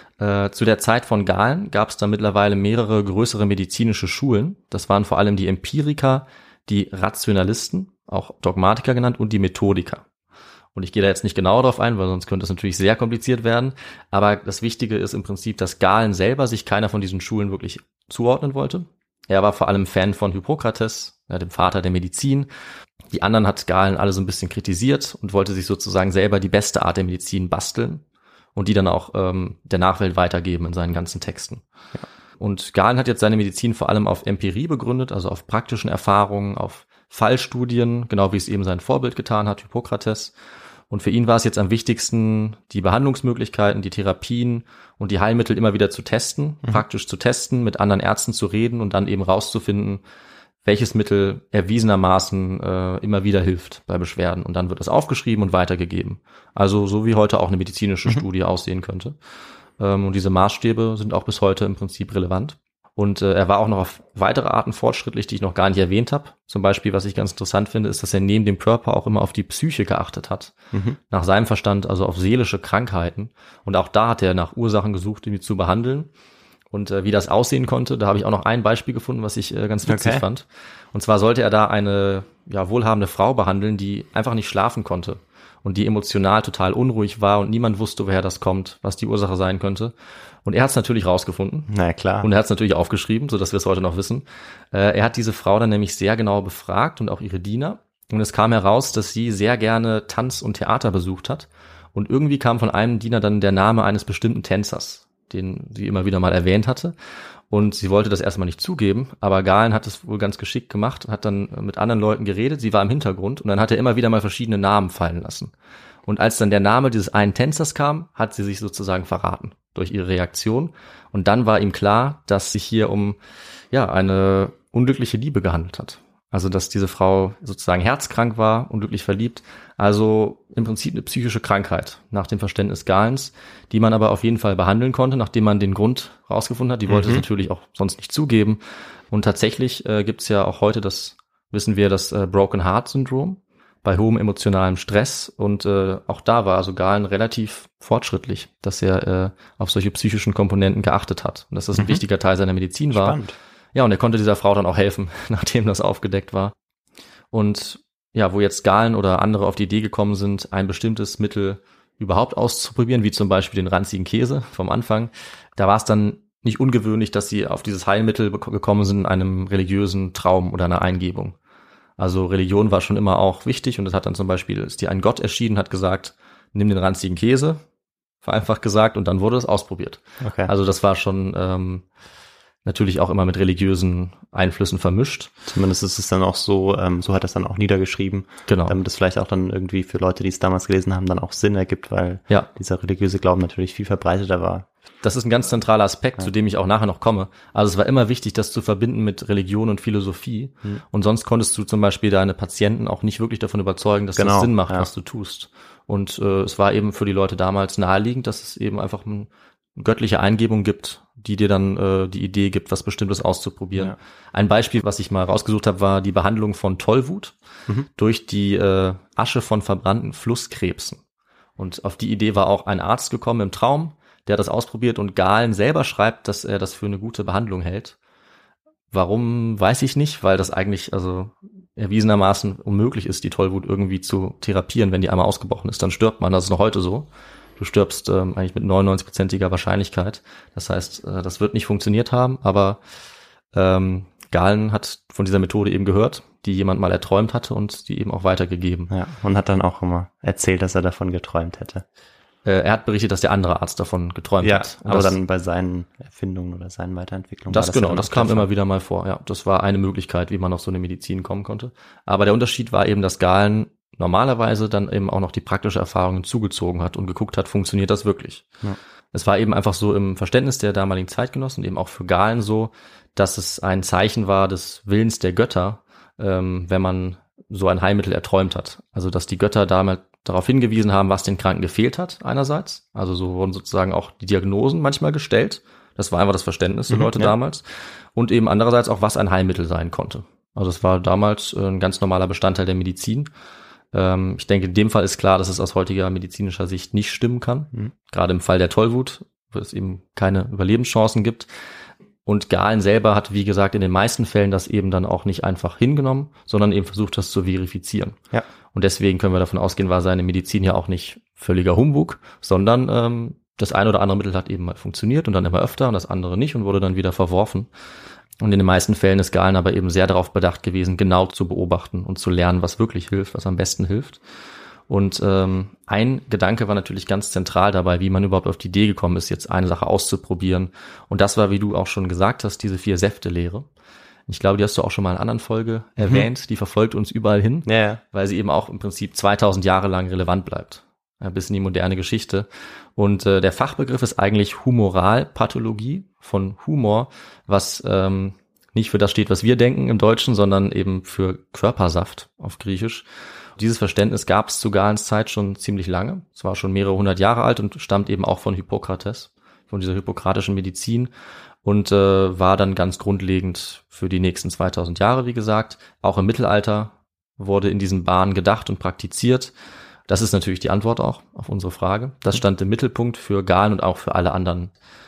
Zu der Zeit von Galen gab es dann mittlerweile mehrere größere medizinische Schulen. Das waren vor allem die Empiriker, die Rationalisten, auch Dogmatiker genannt, und die Methodiker. Und ich gehe da jetzt nicht genauer drauf ein, weil sonst könnte es natürlich sehr kompliziert werden. Aber das Wichtige ist im Prinzip, dass Galen selber sich keiner von diesen Schulen wirklich zuordnen wollte. Er war vor allem Fan von Hippokrates, dem Vater der Medizin. Die anderen hat Galen alle so ein bisschen kritisiert und wollte sich sozusagen selber die beste Art der Medizin basteln. Und die dann auch der Nachwelt weitergeben in seinen ganzen Texten. Ja. Und Galen hat jetzt seine Medizin vor allem auf Empirie begründet, also auf praktischen Erfahrungen, auf Fallstudien, genau wie es eben sein Vorbild getan hat, Hippokrates. Und für ihn war es jetzt am wichtigsten, die Behandlungsmöglichkeiten, die Therapien und die Heilmittel immer wieder zu testen, praktisch zu testen, mit anderen Ärzten zu reden und dann eben rauszufinden, welches Mittel erwiesenermaßen immer wieder hilft bei Beschwerden. Und dann wird es aufgeschrieben und weitergegeben. Also so wie heute auch eine medizinische Studie aussehen könnte. Und diese Maßstäbe sind auch bis heute im Prinzip relevant. Und er war auch noch auf weitere Arten fortschrittlich, die ich noch gar nicht erwähnt habe. Zum Beispiel, was ich ganz interessant finde, ist, dass er neben dem Körper auch immer auf die Psyche geachtet hat. Nach seinem Verstand, also auf seelische Krankheiten. Und auch da hat er nach Ursachen gesucht, die zu behandeln. Und wie das aussehen konnte, da habe ich auch noch ein Beispiel gefunden, was ich ganz witzig fand. Und zwar sollte er da eine wohlhabende Frau behandeln, die einfach nicht schlafen konnte und die emotional total unruhig war und niemand wusste, woher das kommt, was die Ursache sein könnte. Und er hat es natürlich rausgefunden. Na klar. Und er hat es natürlich aufgeschrieben, sodass wir es heute noch wissen. Er hat diese Frau dann nämlich sehr genau befragt und auch ihre Diener. Und es kam heraus, dass sie sehr gerne Tanz und Theater besucht hat. Und irgendwie kam von einem Diener dann der Name eines bestimmten Tänzers, den sie immer wieder mal erwähnt hatte. Und sie wollte das erstmal nicht zugeben, aber Galen hat es wohl ganz geschickt gemacht, hat dann mit anderen Leuten geredet, sie war im Hintergrund und dann hat er immer wieder mal verschiedene Namen fallen lassen. Und als dann der Name dieses einen Tänzers kam, hat sie sich sozusagen verraten durch ihre Reaktion. Und dann war ihm klar, dass sich hier um eine unglückliche Liebe gehandelt hat. Also dass diese Frau sozusagen herzkrank war, unglücklich verliebt. Also im Prinzip eine psychische Krankheit nach dem Verständnis Galens, die man aber auf jeden Fall behandeln konnte, nachdem man den Grund rausgefunden hat. Die wollte es natürlich auch sonst nicht zugeben. Und tatsächlich gibt's ja auch heute, das Broken Heart Syndrom bei hohem emotionalem Stress. Und auch da war also Galen relativ fortschrittlich, dass er auf solche psychischen Komponenten geachtet hat. Und dass das ein wichtiger Teil seiner Medizin war. Spannend. Ja, und er konnte dieser Frau dann auch helfen, nachdem das aufgedeckt war. Und wo jetzt Galen oder andere auf die Idee gekommen sind, ein bestimmtes Mittel überhaupt auszuprobieren, wie zum Beispiel den ranzigen Käse vom Anfang, da war es dann nicht ungewöhnlich, dass sie auf dieses Heilmittel gekommen sind in einem religiösen Traum oder einer Eingebung. Also Religion war schon immer auch wichtig und es hat dann zum Beispiel, ist dir ein Gott erschienen, hat gesagt, nimm den ranzigen Käse, vereinfacht gesagt, und dann wurde es ausprobiert. Okay. Also das war schon natürlich auch immer mit religiösen Einflüssen vermischt. Zumindest ist es dann auch so, so hat er es dann auch niedergeschrieben, Genau. damit es vielleicht auch dann irgendwie für Leute, die es damals gelesen haben, dann auch Sinn ergibt, weil dieser religiöse Glauben natürlich viel verbreiteter war. Das ist ein ganz zentraler Aspekt, zu dem ich auch nachher noch komme. Also es war immer wichtig, das zu verbinden mit Religion und Philosophie. Und sonst konntest du zum Beispiel deine Patienten auch nicht wirklich davon überzeugen, dass das Sinn macht, was du tust. Und es war eben für die Leute damals naheliegend, dass es eben einfach eine göttliche Eingebung gibt, die dir dann die Idee gibt, was Bestimmtes auszuprobieren. Ja. Ein Beispiel, was ich mal rausgesucht habe, war die Behandlung von Tollwut durch die Asche von verbrannten Flusskrebsen. Und auf die Idee war auch ein Arzt gekommen im Traum, der hat das ausprobiert, und Galen selber schreibt, dass er das für eine gute Behandlung hält. Warum, weiß ich nicht, weil das eigentlich erwiesenermaßen unmöglich ist, die Tollwut irgendwie zu therapieren. Wenn die einmal ausgebrochen ist, dann stirbt man. Das ist noch heute so. Du stirbst eigentlich mit 99%iger Wahrscheinlichkeit. Das heißt, das wird nicht funktioniert haben, aber Galen hat von dieser Methode eben gehört, die jemand mal erträumt hatte und die eben auch weitergegeben. Ja, und hat dann auch immer erzählt, dass er davon geträumt hätte. Er hat berichtet, dass der andere Arzt davon geträumt hat. Aber dann bei seinen Erfindungen oder seinen Weiterentwicklungen. Das kam immer wieder mal vor. Ja, das war eine Möglichkeit, wie man auf so eine Medizin kommen konnte. Aber der Unterschied war eben, dass Galen normalerweise dann eben auch noch die praktische Erfahrung hinzugezogen hat und geguckt hat, funktioniert das wirklich? Ja. Es war eben einfach so im Verständnis der damaligen Zeitgenossen, eben auch für Galen so, dass es ein Zeichen war des Willens der Götter, wenn man so ein Heilmittel erträumt hat. Also dass die Götter damals darauf hingewiesen haben, was den Kranken gefehlt hat einerseits. Also so wurden sozusagen auch die Diagnosen manchmal gestellt. Das war einfach das Verständnis der Leute damals. Und eben andererseits auch, was ein Heilmittel sein konnte. Also es war damals ein ganz normaler Bestandteil der Medizin. Ich denke, in dem Fall ist klar, dass es aus heutiger medizinischer Sicht nicht stimmen kann. Gerade im Fall der Tollwut, wo es eben keine Überlebenschancen gibt. Und Galen selber hat, wie gesagt, in den meisten Fällen das eben dann auch nicht einfach hingenommen, sondern eben versucht, das zu verifizieren. Ja. Und deswegen können wir davon ausgehen, war seine Medizin ja auch nicht völliger Humbug, sondern das eine oder andere Mittel hat eben mal funktioniert und dann immer öfter und das andere nicht und wurde dann wieder verworfen. Und in den meisten Fällen ist Galen aber eben sehr darauf bedacht gewesen, genau zu beobachten und zu lernen, was wirklich hilft, was am besten hilft. Und ein Gedanke war natürlich ganz zentral dabei, wie man überhaupt auf die Idee gekommen ist, jetzt eine Sache auszuprobieren. Und das war, wie du auch schon gesagt hast, diese 4-Säfte-Lehre. Ich glaube, die hast du auch schon mal in einer anderen Folge erwähnt. Die verfolgt uns überall hin, weil sie eben auch im Prinzip 2000 Jahre lang relevant bleibt. Bis in die moderne Geschichte. Und der Fachbegriff ist eigentlich Humoralpathologie, von Humor, was nicht für das steht, was wir denken im Deutschen, sondern eben für Körpersaft auf Griechisch. Dieses Verständnis gab es zu Galens Zeit schon ziemlich lange. Es war schon mehrere hundert Jahre alt und stammt eben auch von Hippokrates, von dieser hippokratischen Medizin und war dann ganz grundlegend für die nächsten 2000 Jahre, wie gesagt. Auch im Mittelalter wurde in diesen Bahnen gedacht und praktiziert. Das ist natürlich die Antwort auch auf unsere Frage. Das stand im Mittelpunkt für Galen und auch für alle anderen.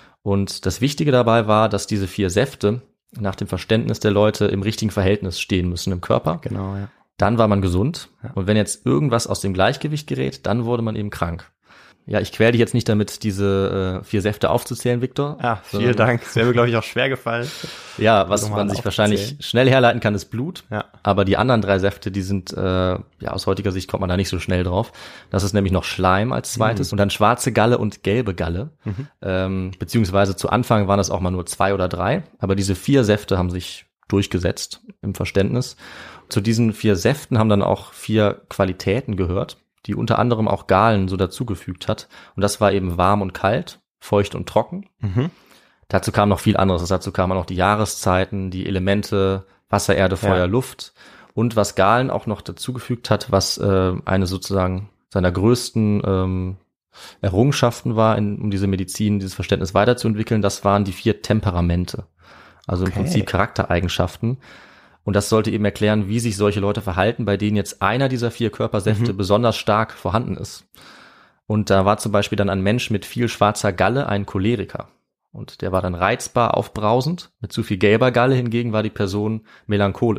Und das Wichtige dabei war, dass diese 4 Säfte nach dem Verständnis der Leute im richtigen Verhältnis stehen müssen im Körper. Genau, ja. Dann war man gesund. Ja. Und wenn jetzt irgendwas aus dem Gleichgewicht gerät, dann wurde man eben krank. Ja, ich quäle dich jetzt nicht damit, diese 4 Säfte aufzuzählen, Viktor. Ja, vielen Dank. Das wäre mir, glaube ich, auch schwer gefallen. Ja, was man sich wahrscheinlich schnell herleiten kann, ist Blut. Ja. Aber die anderen 3 Säfte, die sind, aus heutiger Sicht kommt man da nicht so schnell drauf. Das ist nämlich noch Schleim als zweites und dann schwarze Galle und gelbe Galle. Beziehungsweise zu Anfang waren es auch mal nur 2 oder 3. Aber diese 4 Säfte haben sich durchgesetzt im Verständnis. Zu diesen 4 Säften haben dann auch 4 Qualitäten gehört, die unter anderem auch Galen so dazugefügt hat. Und das war eben warm und kalt, feucht und trocken. Dazu kam noch viel anderes. Dazu kamen auch die Jahreszeiten, die Elemente, Wasser, Erde, Feuer, Luft. Und was Galen auch noch dazugefügt hat, was eine sozusagen seiner größten Errungenschaften war, um diese Medizin, dieses Verständnis weiterzuentwickeln, das waren die 4 Temperamente. Also im Prinzip Charaktereigenschaften. Und das sollte eben erklären, wie sich solche Leute verhalten, bei denen jetzt einer dieser 4 Körpersäfte besonders stark vorhanden ist. Und da war zum Beispiel dann ein Mensch mit viel schwarzer Galle ein Choleriker. Und der war dann reizbar, aufbrausend. Mit zu viel gelber Galle hingegen war die Person melancholisch.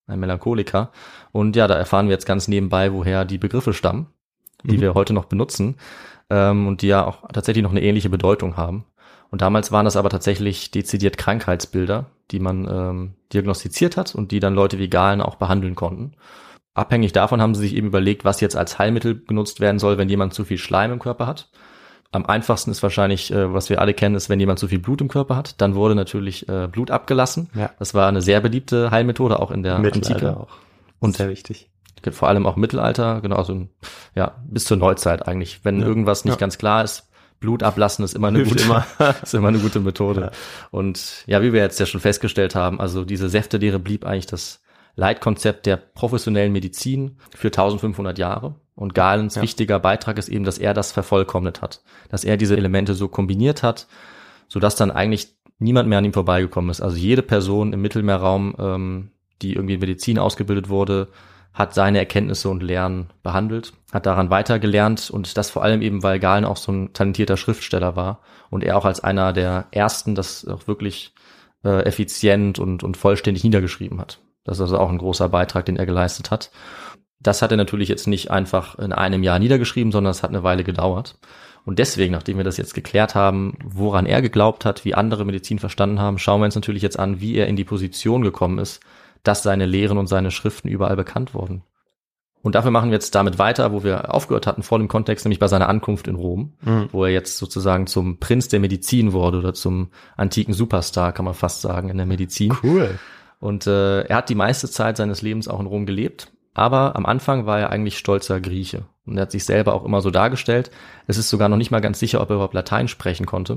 ein Melancholiker. Und ja, da erfahren wir jetzt ganz nebenbei, woher die Begriffe stammen, die wir heute noch benutzen und die ja auch tatsächlich noch eine ähnliche Bedeutung haben. Und damals waren das aber tatsächlich dezidiert Krankheitsbilder, die man diagnostiziert hat und die dann Leute wie Galen auch behandeln konnten. Abhängig davon haben sie sich eben überlegt, was jetzt als Heilmittel genutzt werden soll, wenn jemand zu viel Schleim im Körper hat. Am einfachsten ist wahrscheinlich, was wir alle kennen, ist, wenn jemand zu viel Blut im Körper hat. Dann wurde natürlich Blut abgelassen. Ja. Das war eine sehr beliebte Heilmethode, auch in der Antike. Auch. Und sehr wichtig. Vor allem auch Mittelalter, genau, also bis zur Neuzeit eigentlich. Wenn irgendwas nicht ganz klar ist, Blut ablassen ist immer eine gute Methode. Ja. Und ja, wie wir jetzt ja schon festgestellt haben, also diese Säftelehre blieb eigentlich das Leitkonzept der professionellen Medizin für 1500 Jahre. Und Galens wichtiger Beitrag ist eben, dass er das vervollkommnet hat. Dass er diese Elemente so kombiniert hat, sodass dann eigentlich niemand mehr an ihm vorbeigekommen ist. Also jede Person im Mittelmeerraum, die irgendwie in Medizin ausgebildet wurde, hat seine Erkenntnisse und Lehren behandelt, hat daran weitergelernt und das vor allem eben, weil Galen auch so ein talentierter Schriftsteller war und er auch als einer der ersten das auch wirklich effizient und vollständig niedergeschrieben hat. Das ist also auch ein großer Beitrag, den er geleistet hat. Das hat er natürlich jetzt nicht einfach in einem Jahr niedergeschrieben, sondern es hat eine Weile gedauert. Und deswegen, nachdem wir das jetzt geklärt haben, woran er geglaubt hat, wie andere Medizin verstanden haben, schauen wir uns natürlich jetzt an, wie er in die Position gekommen ist, dass seine Lehren und seine Schriften überall bekannt wurden. Und dafür machen wir jetzt damit weiter, wo wir aufgehört hatten, vor dem Kontext, nämlich bei seiner Ankunft in Rom, wo er jetzt sozusagen zum Prinz der Medizin wurde oder zum antiken Superstar, kann man fast sagen, in der Medizin. Cool. Und er hat die meiste Zeit seines Lebens auch in Rom gelebt. Aber am Anfang war er eigentlich stolzer Grieche und er hat sich selber auch immer so dargestellt. Es ist sogar noch nicht mal ganz sicher, ob er überhaupt Latein sprechen konnte.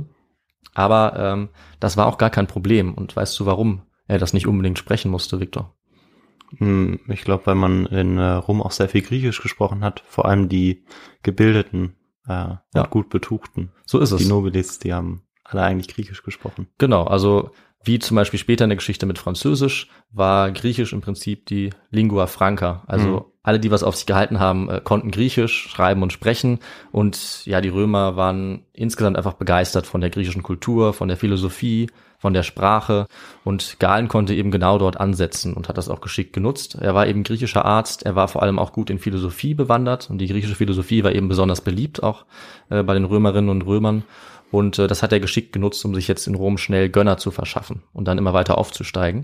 Aber das war auch gar kein Problem. Und weißt du, warum er das nicht unbedingt sprechen musste, Viktor? Ich glaube, weil man in Rom auch sehr viel Griechisch gesprochen hat. Vor allem die Gebildeten und gut Betuchten. So ist es. Die Nobiles, die haben alle eigentlich Griechisch gesprochen. Genau, also wie zum Beispiel später in der Geschichte mit Französisch, war Griechisch im Prinzip die Lingua Franca. Also alle, die was auf sich gehalten haben, konnten Griechisch schreiben und sprechen. Und ja, die Römer waren insgesamt einfach begeistert von der griechischen Kultur, von der Philosophie, von der Sprache. Und Galen konnte eben genau dort ansetzen und hat das auch geschickt genutzt. Er war eben griechischer Arzt, er war vor allem auch gut in Philosophie bewandert. Und die griechische Philosophie war eben besonders beliebt, auch bei den Römerinnen und Römern. Und das hat er geschickt genutzt, um sich jetzt in Rom schnell Gönner zu verschaffen und dann immer weiter aufzusteigen.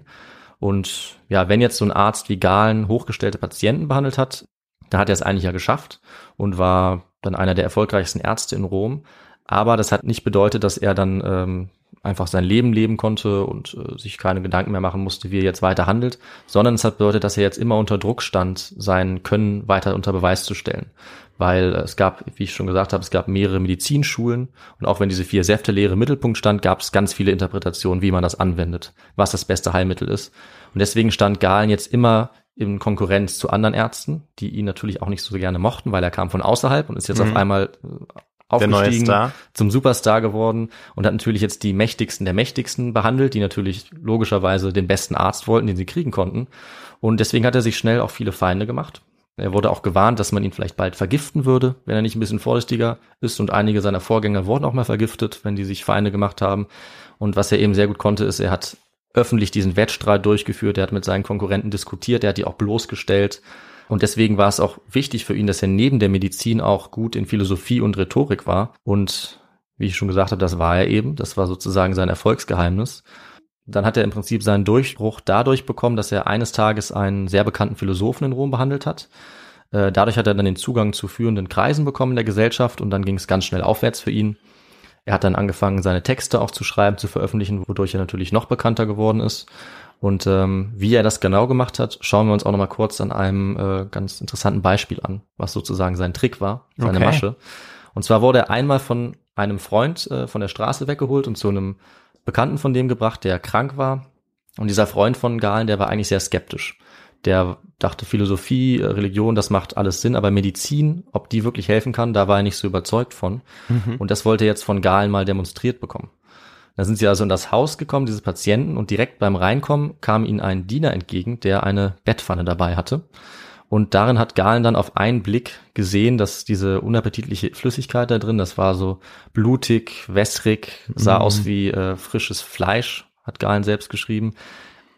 Und ja, wenn jetzt so ein Arzt wie Galen hochgestellte Patienten behandelt hat, dann hat er es eigentlich ja geschafft und war dann einer der erfolgreichsten Ärzte in Rom. Aber das hat nicht bedeutet, dass er dann einfach sein Leben leben konnte und sich keine Gedanken mehr machen musste, wie er jetzt weiter handelt, sondern es hat bedeutet, dass er jetzt immer unter Druck stand, sein Können weiter unter Beweis zu stellen. Weil es gab, wie ich schon gesagt habe, es gab mehrere Medizinschulen und auch wenn diese 4-Säfte-Lehre im Mittelpunkt stand, gab es ganz viele Interpretationen, wie man das anwendet, was das beste Heilmittel ist. Und deswegen stand Galen jetzt immer in Konkurrenz zu anderen Ärzten, die ihn natürlich auch nicht so gerne mochten, weil er kam von außerhalb und ist jetzt auf einmal aufgestiegen, zum Superstar geworden und hat natürlich jetzt die Mächtigsten der Mächtigsten behandelt, die natürlich logischerweise den besten Arzt wollten, den sie kriegen konnten. Und deswegen hat er sich schnell auch viele Feinde gemacht. Er wurde auch gewarnt, dass man ihn vielleicht bald vergiften würde, wenn er nicht ein bisschen vorsichtiger ist. Und einige seiner Vorgänger wurden auch mal vergiftet, wenn die sich Feinde gemacht haben. Und was er eben sehr gut konnte, ist, er hat öffentlich diesen Wettstreit durchgeführt. Er hat mit seinen Konkurrenten diskutiert. Er hat die auch bloßgestellt. Und deswegen war es auch wichtig für ihn, dass er neben der Medizin auch gut in Philosophie und Rhetorik war. Und wie ich schon gesagt habe, das war er eben. Das war sozusagen sein Erfolgsgeheimnis. Dann hat er im Prinzip seinen Durchbruch dadurch bekommen, dass er eines Tages einen sehr bekannten Philosophen in Rom behandelt hat. Dadurch hat er dann den Zugang zu führenden Kreisen bekommen in der Gesellschaft und dann ging es ganz schnell aufwärts für ihn. Er hat dann angefangen, seine Texte auch zu schreiben, zu veröffentlichen, wodurch er natürlich noch bekannter geworden ist. Und wie er das genau gemacht hat, schauen wir uns auch nochmal kurz an einem ganz interessanten Beispiel an, was sozusagen sein Trick war, seine Masche. Und zwar wurde er einmal von einem Freund von der Straße weggeholt und zu einem Bekannten von dem gebracht, der krank war. Und dieser Freund von Galen, der war eigentlich sehr skeptisch. Der dachte, Philosophie, Religion, das macht alles Sinn, aber Medizin, ob die wirklich helfen kann, da war er nicht so überzeugt von. Und das wollte er jetzt von Galen mal demonstriert bekommen. Da sind sie also in das Haus gekommen, diese Patienten, und direkt beim Reinkommen kam ihnen ein Diener entgegen, der eine Bettpfanne dabei hatte. Und darin hat Galen dann auf einen Blick gesehen, dass diese unappetitliche Flüssigkeit da drin, das war so blutig, wässrig, sah aus wie frisches Fleisch, hat Galen selbst geschrieben.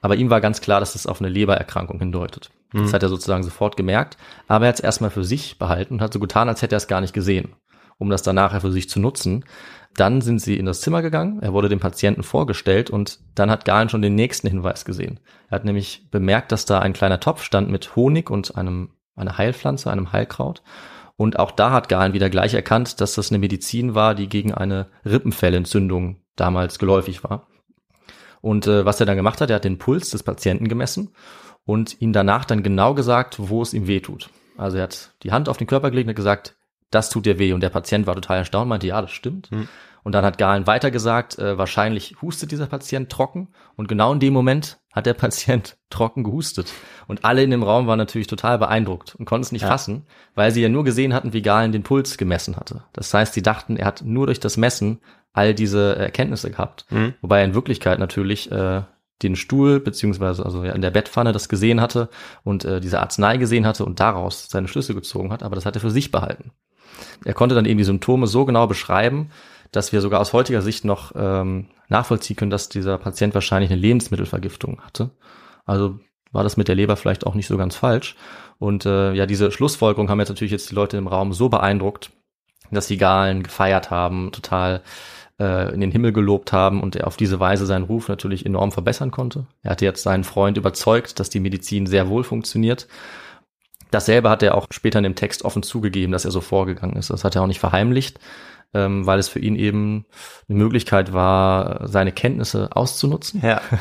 Aber ihm war ganz klar, dass das auf eine Lebererkrankung hindeutet. Das hat er sozusagen sofort gemerkt. Aber er hat es erstmal für sich behalten und hat so getan, als hätte er es gar nicht gesehen, um das dann nachher für sich zu nutzen. Dann sind sie in das Zimmer gegangen, er wurde dem Patienten vorgestellt und dann hat Galen schon den nächsten Hinweis gesehen. Er hat nämlich bemerkt, dass da ein kleiner Topf stand mit Honig und einer Heilpflanze, einem Heilkraut. Und auch da hat Galen wieder gleich erkannt, dass das eine Medizin war, die gegen eine Rippenfellentzündung damals geläufig war. Und was er dann gemacht hat, er hat den Puls des Patienten gemessen und ihm danach dann genau gesagt, wo es ihm weh tut. Also er hat die Hand auf den Körper gelegt und hat gesagt, das tut dir weh. Und der Patient war total erstaunt und meinte, ja, das stimmt. Und dann hat Galen weiter gesagt, wahrscheinlich hustet dieser Patient trocken. Und genau in dem Moment hat der Patient trocken gehustet. Und alle in dem Raum waren natürlich total beeindruckt und konnten es nicht fassen, weil sie ja nur gesehen hatten, wie Galen den Puls gemessen hatte. Das heißt, sie dachten, er hat nur durch das Messen all diese Erkenntnisse gehabt. Wobei er in Wirklichkeit natürlich den Stuhl beziehungsweise also in der Bettpfanne das gesehen hatte und diese Arznei gesehen hatte und daraus seine Schlüsse gezogen hat. Aber das hat er für sich behalten. Er konnte dann eben die Symptome so genau beschreiben, dass wir sogar aus heutiger Sicht noch nachvollziehen können, dass dieser Patient wahrscheinlich eine Lebensmittelvergiftung hatte. Also war das mit der Leber vielleicht auch nicht so ganz falsch. Und diese Schlussfolgerung haben jetzt die Leute im Raum so beeindruckt, dass sie Galen gefeiert haben, total in den Himmel gelobt haben und er auf diese Weise seinen Ruf natürlich enorm verbessern konnte. Er hatte jetzt seinen Freund überzeugt, dass die Medizin sehr wohl funktioniert. Dasselbe hat er auch später in dem Text offen zugegeben, dass er so vorgegangen ist. Das hat er auch nicht verheimlicht, weil es für ihn eben eine Möglichkeit war, seine Kenntnisse auszunutzen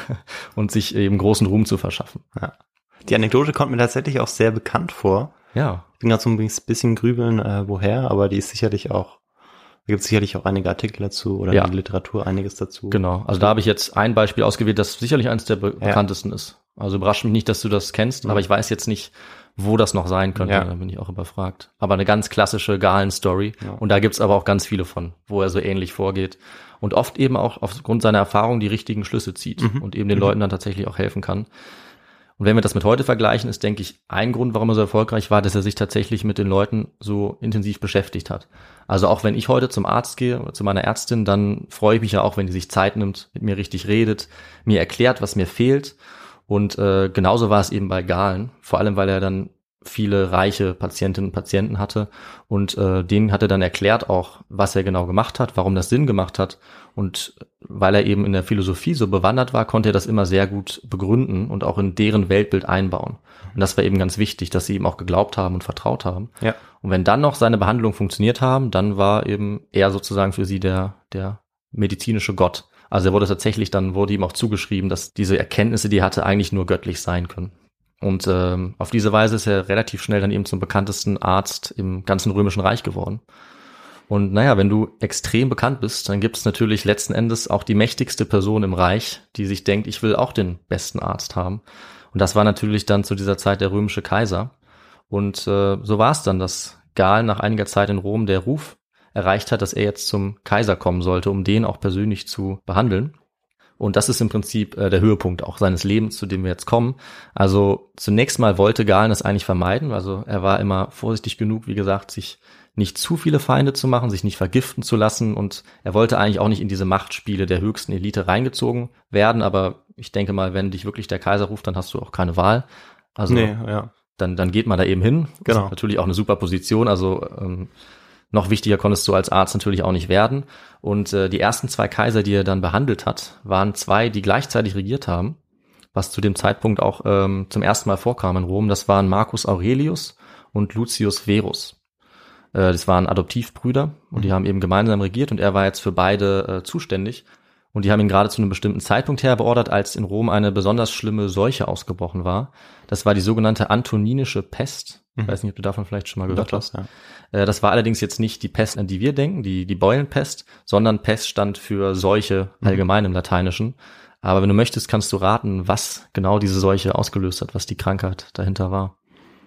und sich eben großen Ruhm zu verschaffen. Ja. Die Anekdote kommt mir tatsächlich auch sehr bekannt vor. Ja. Ich bin gerade so ein bisschen grübeln, woher, aber die ist sicherlich auch, da gibt es sicherlich auch einige Artikel dazu oder in der Literatur einiges dazu. Genau, also da habe ich jetzt ein Beispiel ausgewählt, das sicherlich eines der bekanntesten ist. Also überrascht mich nicht, dass du das kennst, aber ich weiß jetzt nicht, wo das noch sein könnte, da bin ich auch überfragt. Aber eine ganz klassische Galen-Story und da gibt's aber auch ganz viele von, wo er so ähnlich vorgeht und oft eben auch aufgrund seiner Erfahrung die richtigen Schlüsse zieht und eben den Leuten dann tatsächlich auch helfen kann. Und wenn wir das mit heute vergleichen, ist, denke ich, ein Grund, warum er so erfolgreich war, dass er sich tatsächlich mit den Leuten so intensiv beschäftigt hat. Also auch wenn ich heute zum Arzt gehe oder zu meiner Ärztin, dann freue ich mich ja auch, wenn die sich Zeit nimmt, mit mir richtig redet, mir erklärt, was mir fehlt. Und genauso war es eben bei Galen, vor allem weil er dann viele reiche Patientinnen und Patienten hatte und denen hat er dann erklärt auch, was er genau gemacht hat, warum das Sinn gemacht hat und weil er eben in der Philosophie so bewandert war, konnte er das immer sehr gut begründen und auch in deren Weltbild einbauen. Und das war eben ganz wichtig, dass sie ihm auch geglaubt haben und vertraut haben. Ja. Und wenn dann noch seine Behandlung funktioniert haben, dann war eben er sozusagen für sie der medizinische Gott. Also wurde ihm auch zugeschrieben, dass diese Erkenntnisse, die er hatte, eigentlich nur göttlich sein können. Und auf diese Weise ist er relativ schnell dann eben zum bekanntesten Arzt im ganzen Römischen Reich geworden. Und wenn du extrem bekannt bist, dann gibt es natürlich letzten Endes auch die mächtigste Person im Reich, die sich denkt, ich will auch den besten Arzt haben. Und das war natürlich dann zu dieser Zeit der römische Kaiser. Und so war es dann, dass Galen nach einiger Zeit in Rom der Ruf erreicht hat, dass er jetzt zum Kaiser kommen sollte, um den auch persönlich zu behandeln. Und das ist im Prinzip der Höhepunkt auch seines Lebens, zu dem wir jetzt kommen. Also zunächst mal wollte Galen das eigentlich vermeiden. Also er war immer vorsichtig genug, wie gesagt, sich nicht zu viele Feinde zu machen, sich nicht vergiften zu lassen. Und er wollte eigentlich auch nicht in diese Machtspiele der höchsten Elite reingezogen werden. Aber ich denke mal, wenn dich wirklich der Kaiser ruft, dann hast du auch keine Wahl. Also dann geht man da eben hin. Genau. Das ist natürlich auch eine super Position. Also noch wichtiger konntest du als Arzt natürlich auch nicht werden. Und die ersten 2 Kaiser, die er dann behandelt hat, waren 2, die gleichzeitig regiert haben, was zu dem Zeitpunkt auch zum ersten Mal vorkam in Rom. Das waren Marcus Aurelius und Lucius Verus. Das waren Adoptivbrüder und die haben eben gemeinsam regiert und er war jetzt für beide zuständig. Und die haben ihn gerade zu einem bestimmten Zeitpunkt her beordert, als in Rom eine besonders schlimme Seuche ausgebrochen war. Das war die sogenannte Antoninische Pest. Ich weiß nicht, ob du davon vielleicht schon mal gehört hast. Ja. Das war allerdings jetzt nicht die Pest, an die wir denken, die Beulenpest, sondern Pest stand für Seuche allgemein im Lateinischen. Aber wenn du möchtest, kannst du raten, was genau diese Seuche ausgelöst hat, was die Krankheit dahinter war.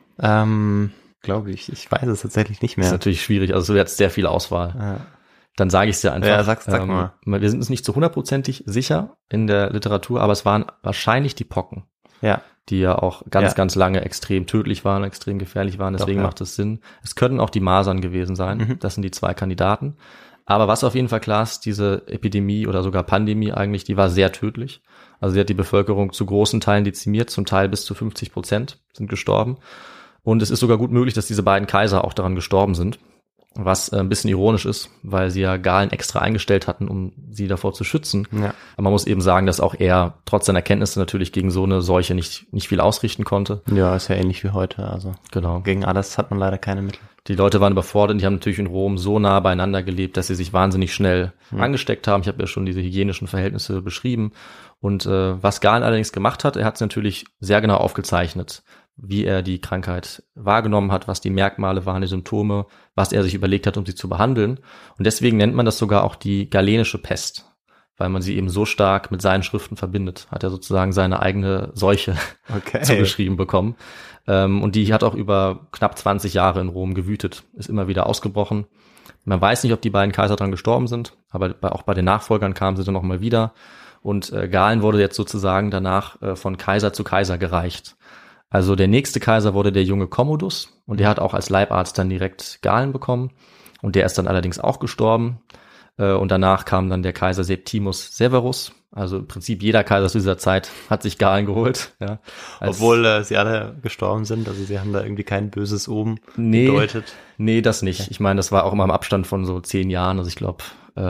Glaube ich. Ich weiß es tatsächlich nicht mehr. Das ist natürlich schwierig. Also du hast sehr viel Auswahl. Ja. Dann sage ich es dir einfach. Ja, sag mal. Wir sind uns nicht zu 100%ig sicher in der Literatur, aber es waren wahrscheinlich die Pocken. Ja. Die ja auch ganz lange extrem tödlich waren, extrem gefährlich waren. Deswegen macht es Sinn. Es können auch die Masern gewesen sein. Das sind die 2 Kandidaten. Aber was auf jeden Fall klar ist, diese Epidemie oder sogar Pandemie eigentlich, die war sehr tödlich. Also sie hat die Bevölkerung zu großen Teilen dezimiert, zum Teil bis zu 50% sind gestorben. Und es ist sogar gut möglich, dass diese beiden Kaiser auch daran gestorben sind. Was ein bisschen ironisch ist, weil sie ja Galen extra eingestellt hatten, um sie davor zu schützen. Ja. Aber man muss eben sagen, dass auch er trotz seiner Kenntnisse natürlich gegen so eine Seuche nicht viel ausrichten konnte. Ja, ist ja ähnlich wie heute. Also genau. Gegen alles hat man leider keine Mittel. Die Leute waren überfordert, die haben natürlich in Rom so nah beieinander gelebt, dass sie sich wahnsinnig schnell angesteckt haben. Ich habe ja schon diese hygienischen Verhältnisse beschrieben. Und was Galen allerdings gemacht hat, er hat es natürlich sehr genau aufgezeichnet, wie er die Krankheit wahrgenommen hat, was die Merkmale waren, die Symptome, was er sich überlegt hat, um sie zu behandeln. Und deswegen nennt man das sogar auch die galenische Pest, weil man sie eben so stark mit seinen Schriften verbindet. Hat er sozusagen seine eigene Seuche zugeschrieben bekommen. Und die hat auch über knapp 20 Jahre in Rom gewütet, ist immer wieder ausgebrochen. Man weiß nicht, ob die beiden Kaiser dran gestorben sind, aber auch bei den Nachfolgern kamen sie dann noch mal wieder. Und Galen wurde jetzt sozusagen danach von Kaiser zu Kaiser gereicht. Also der nächste Kaiser wurde der junge Commodus und der hat auch als Leibarzt dann direkt Galen bekommen und der ist dann allerdings auch gestorben und danach kam dann der Kaiser Septimus Severus. Also im Prinzip jeder Kaiser zu dieser Zeit hat sich Galen geholt. Ja, obwohl sie alle gestorben sind, also sie haben da irgendwie kein böses Omen gedeutet. Nee, das nicht. Ich meine, das war auch immer im Abstand von so 10 Jahren, also ich glaube,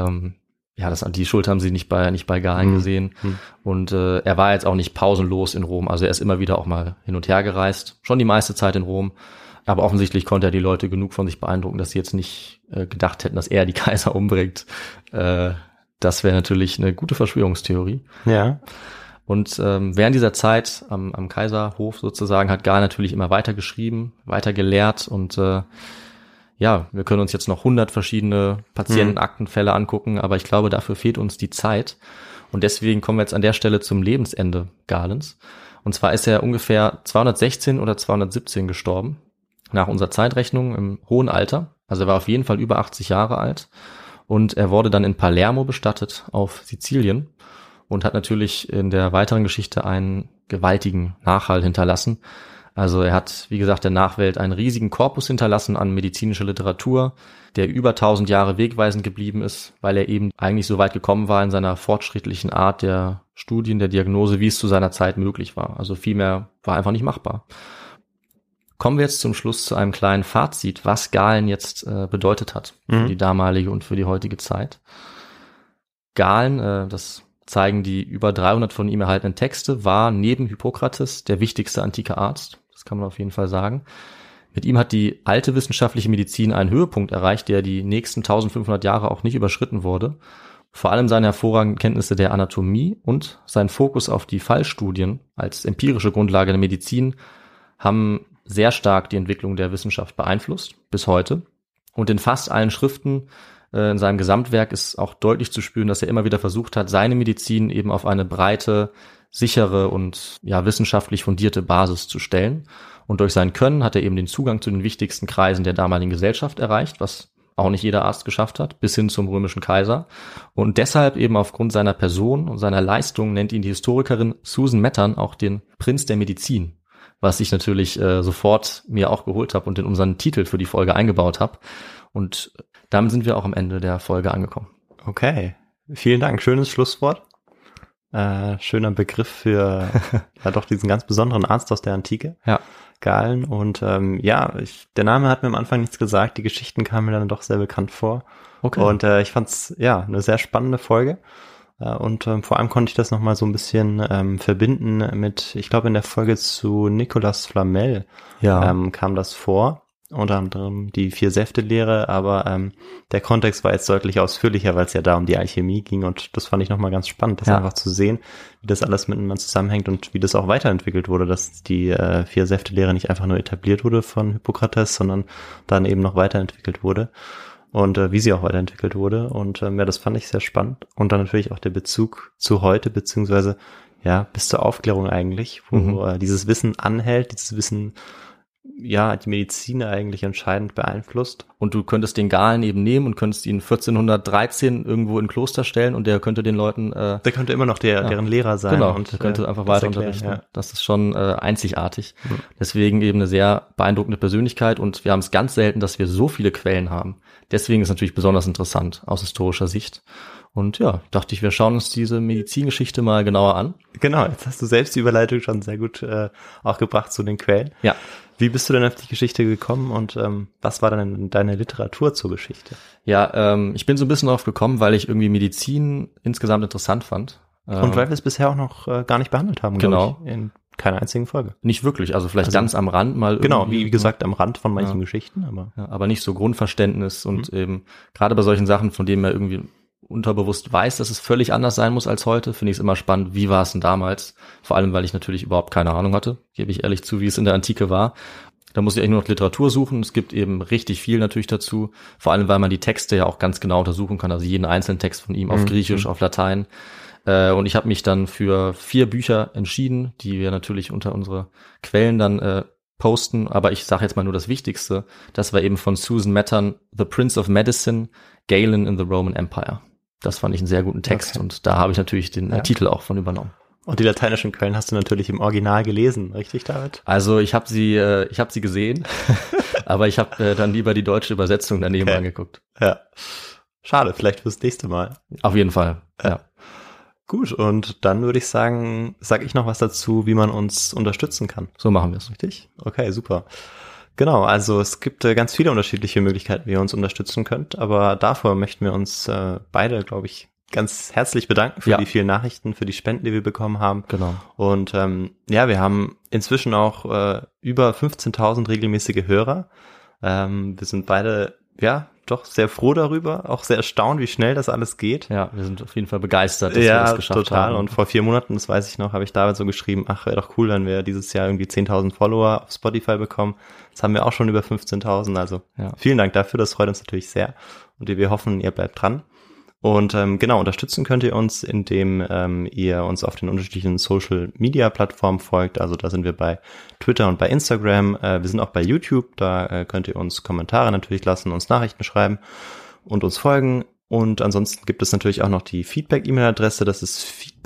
die Schuld haben sie nicht bei Galen gesehen. Und er war jetzt auch nicht pausenlos in Rom. Also er ist immer wieder auch mal hin und her gereist. Schon die meiste Zeit in Rom. Aber offensichtlich konnte er die Leute genug von sich beeindrucken, dass sie jetzt nicht gedacht hätten, dass er die Kaiser umbringt. Das wäre natürlich eine gute Verschwörungstheorie. Ja. Und während dieser Zeit am Kaiserhof sozusagen hat Galen natürlich immer weiter geschrieben, weiter gelehrt und wir können uns jetzt noch 100 verschiedene Patientenaktenfälle angucken, aber ich glaube, dafür fehlt uns die Zeit. Und deswegen kommen wir jetzt an der Stelle zum Lebensende Galens. Und zwar ist er ungefähr 216 oder 217 gestorben, nach unserer Zeitrechnung im hohen Alter. Also er war auf jeden Fall über 80 Jahre alt. Und er wurde dann in Palermo bestattet auf Sizilien und hat natürlich in der weiteren Geschichte einen gewaltigen Nachhall hinterlassen. Also er hat, wie gesagt, der Nachwelt einen riesigen Korpus hinterlassen an medizinischer Literatur, der über 1000 Jahre wegweisend geblieben ist, weil er eben eigentlich so weit gekommen war in seiner fortschrittlichen Art der Studien, der Diagnose, wie es zu seiner Zeit möglich war. Also viel mehr war einfach nicht machbar. Kommen wir jetzt zum Schluss zu einem kleinen Fazit, was Galen jetzt bedeutet hat für die damalige und für die heutige Zeit. Galen, das zeigen die über 300 von ihm erhaltenen Texte, war neben Hippokrates der wichtigste antike Arzt. Das kann man auf jeden Fall sagen. Mit ihm hat die alte wissenschaftliche Medizin einen Höhepunkt erreicht, der die nächsten 1500 Jahre auch nicht überschritten wurde. Vor allem seine hervorragenden Kenntnisse der Anatomie und sein Fokus auf die Fallstudien als empirische Grundlage der Medizin haben sehr stark die Entwicklung der Wissenschaft beeinflusst, bis heute. Und in fast allen Schriften in seinem Gesamtwerk ist auch deutlich zu spüren, dass er immer wieder versucht hat, seine Medizin eben auf eine breite, sichere und wissenschaftlich fundierte Basis zu stellen. Und durch sein Können hat er eben den Zugang zu den wichtigsten Kreisen der damaligen Gesellschaft erreicht, was auch nicht jeder Arzt geschafft hat, bis hin zum römischen Kaiser. Und deshalb eben aufgrund seiner Person und seiner Leistung nennt ihn die Historikerin Susan Mettern auch den Prinz der Medizin, was ich natürlich sofort mir auch geholt habe und in unseren Titel für die Folge eingebaut habe. Und damit sind wir auch am Ende der Folge angekommen. Okay, vielen Dank. Schönes Schlusswort. Schöner Begriff für doch diesen ganz besonderen Arzt aus der Antike. Ja. Galen. Und der Name hat mir am Anfang nichts gesagt. Die Geschichten kamen mir dann doch sehr bekannt vor. Okay. Und ich fand's eine sehr spannende Folge. Und vor allem konnte ich das nochmal so ein bisschen verbinden mit, ich glaube in der Folge zu Nicolas Flamel kam das vor. Unter anderem die 4-Säfte-Lehre, aber der Kontext war jetzt deutlich ausführlicher, weil es ja da um die Alchemie ging und das fand ich nochmal ganz spannend, das einfach zu sehen, wie das alles miteinander zusammenhängt und wie das auch weiterentwickelt wurde, dass die 4-Säfte-Lehre nicht einfach nur etabliert wurde von Hippokrates, sondern dann eben noch weiterentwickelt wurde und wie sie auch weiterentwickelt wurde und das fand ich sehr spannend und dann natürlich auch der Bezug zu heute, beziehungsweise bis zur Aufklärung eigentlich, wo dieses Wissen anhält, dieses Wissen die Medizin eigentlich entscheidend beeinflusst. Und du könntest den Galen eben nehmen und könntest ihn 1413 irgendwo in ein Kloster stellen und der könnte den Leuten... der könnte immer noch deren Lehrer sein. Genau, und der könnte einfach weiter unterrichten. Ja. Das ist schon einzigartig. Deswegen eben eine sehr beeindruckende Persönlichkeit und wir haben es ganz selten, dass wir so viele Quellen haben. Deswegen ist es natürlich besonders interessant aus historischer Sicht. Und ja, dachte ich, wir schauen uns diese Medizingeschichte mal genauer an. Genau, jetzt hast du selbst die Überleitung schon sehr gut auch gebracht zu den Quellen. Ja. Wie bist du denn auf die Geschichte gekommen und was war denn deine Literatur zur Geschichte? Ja, ich bin so ein bisschen drauf gekommen, weil ich irgendwie Medizin insgesamt interessant fand. Und weil wir es bisher auch noch gar nicht behandelt haben, genau. Ich, in keiner einzigen Folge. Nicht wirklich, also vielleicht ganz am Rand mal. Genau, wie gesagt, am Rand von manchen Geschichten. Aber nicht so Grundverständnis und eben gerade bei solchen Sachen, von denen man irgendwie unterbewusst weiß, dass es völlig anders sein muss als heute, finde ich es immer spannend, wie war es denn damals? Vor allem, weil ich natürlich überhaupt keine Ahnung hatte, gebe ich ehrlich zu, wie es in der Antike war. Da muss ich eigentlich nur noch Literatur suchen. Es gibt eben richtig viel natürlich dazu, vor allem, weil man die Texte ja auch ganz genau untersuchen kann, also jeden einzelnen Text von ihm auf Griechisch, auf Latein. Und ich habe mich dann für 4 Bücher entschieden, die wir natürlich unter unsere Quellen dann posten, aber ich sage jetzt mal nur das Wichtigste. Das war eben von Susan Mattern, The Prince of Medicine, Galen in the Roman Empire. Das fand ich einen sehr guten Text und da habe ich natürlich den Titel auch von übernommen. Und die lateinischen Quellen hast du natürlich im Original gelesen, richtig, David? Also ich habe sie gesehen, aber ich habe dann lieber die deutsche Übersetzung daneben angeguckt. Ja, schade, vielleicht fürs nächste Mal. Auf jeden Fall, ja. Gut, und dann würde ich sagen, sage ich noch was dazu, wie man uns unterstützen kann. So machen wir es. Richtig? Okay, super. Genau, also es gibt ganz viele unterschiedliche Möglichkeiten, wie ihr uns unterstützen könnt, aber davor möchten wir uns beide, glaube ich, ganz herzlich bedanken für die vielen Nachrichten, für die Spenden, die wir bekommen haben. Genau. Und wir haben inzwischen auch über 15.000 regelmäßige Hörer. Wir sind beide, doch sehr froh darüber, auch sehr erstaunt, wie schnell das alles geht. Ja, wir sind auf jeden Fall begeistert, dass wir das geschafft total. haben. Und vor 4 Monaten, das weiß ich noch, habe ich David so geschrieben, wäre doch cool, wenn wir dieses Jahr irgendwie 10.000 Follower auf Spotify bekommen. Das haben wir auch schon über 15.000, also vielen Dank dafür, das freut uns natürlich sehr. Und wir hoffen, ihr bleibt dran. Und unterstützen könnt ihr uns, indem ihr uns auf den unterschiedlichen Social-Media-Plattformen folgt. Also da sind wir bei Twitter und bei Instagram. Wir sind auch bei YouTube. Da könnt ihr uns Kommentare natürlich lassen, uns Nachrichten schreiben und uns folgen. Und ansonsten gibt es natürlich auch noch die Feedback-E-Mail-Adresse. Das ist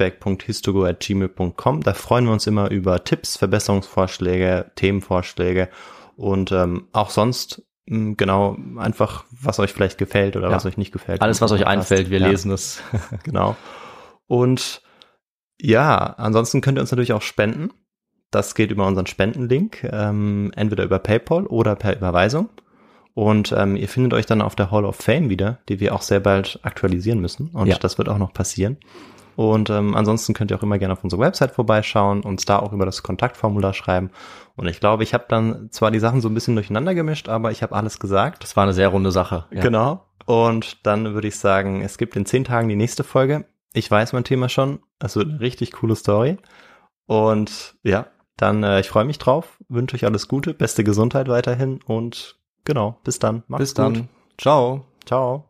feedback.histogo@gmail.com. Da freuen wir uns immer über Tipps, Verbesserungsvorschläge, Themenvorschläge und auch sonst einfach, was euch vielleicht gefällt oder was euch nicht gefällt. Alles, was euch einfällt, wir lesen es. Genau. Und ansonsten könnt ihr uns natürlich auch spenden. Das geht über unseren Spendenlink, entweder über PayPal oder per Überweisung. Und ihr findet euch dann auf der Hall of Fame wieder, die wir auch sehr bald aktualisieren müssen. Und das wird auch noch passieren. Und ansonsten könnt ihr auch immer gerne auf unserer Website vorbeischauen, uns da auch über das Kontaktformular schreiben. Und ich glaube, ich habe dann zwar die Sachen so ein bisschen durcheinander gemischt, aber ich habe alles gesagt. Das war eine sehr runde Sache. Ja. Genau. Und dann würde ich sagen, es gibt in 10 Tagen die nächste Folge. Ich weiß mein Thema schon. Es wird eine richtig coole Story. Und dann ich freue mich drauf, wünsche euch alles Gute, beste Gesundheit weiterhin und bis dann. Macht's gut. Bis dann. Ciao. Ciao.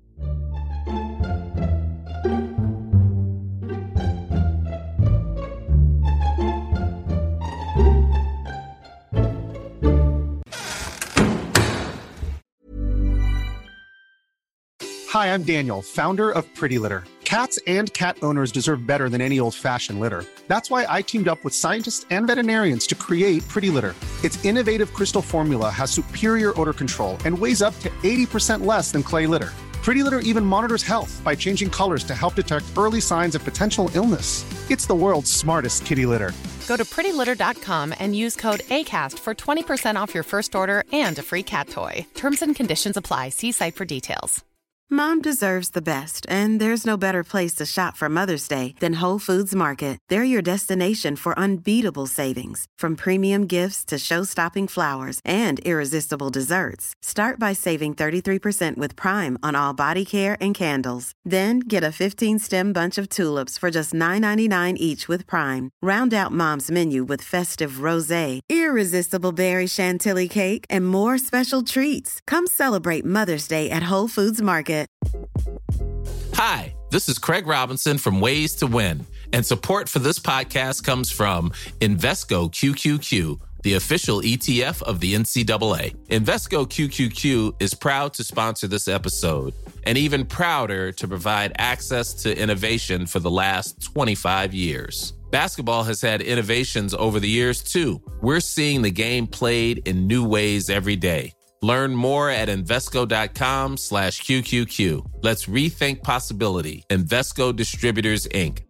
Hi, I'm Daniel, founder of Pretty Litter. Cats and cat owners deserve better than any old-fashioned litter. That's why I teamed up with scientists and veterinarians to create Pretty Litter. Its innovative crystal formula has superior odor control and weighs up to 80% less than clay litter. Pretty Litter even monitors health by changing colors to help detect early signs of potential illness. It's the world's smartest kitty litter. Go to prettylitter.com and use code ACAST for 20% off your first order and a free cat toy. Terms and conditions apply. See site for details. Mom deserves the best, and there's no better place to shop for Mother's Day than Whole Foods Market. They're your destination for unbeatable savings, from premium gifts to show-stopping flowers and irresistible desserts. Start by saving 33% with Prime on all body care and candles. Then get a 15-stem bunch of tulips for just $9.99 each with Prime. Round out Mom's menu with festive rosé, irresistible berry chantilly cake, and more special treats. Come celebrate Mother's Day at Whole Foods Market. Hi, this is Craig Robinson from Ways to Win, and support for this podcast comes from Invesco QQQ, the official ETF of the NCAA. Invesco QQQ is proud to sponsor this episode, and even prouder to provide access to innovation for the last 25 years. Basketball has had innovations over the years, too. We're seeing the game played in new ways every day. Learn more at Invesco.com/QQQ. Let's rethink possibility. Invesco Distributors, Inc.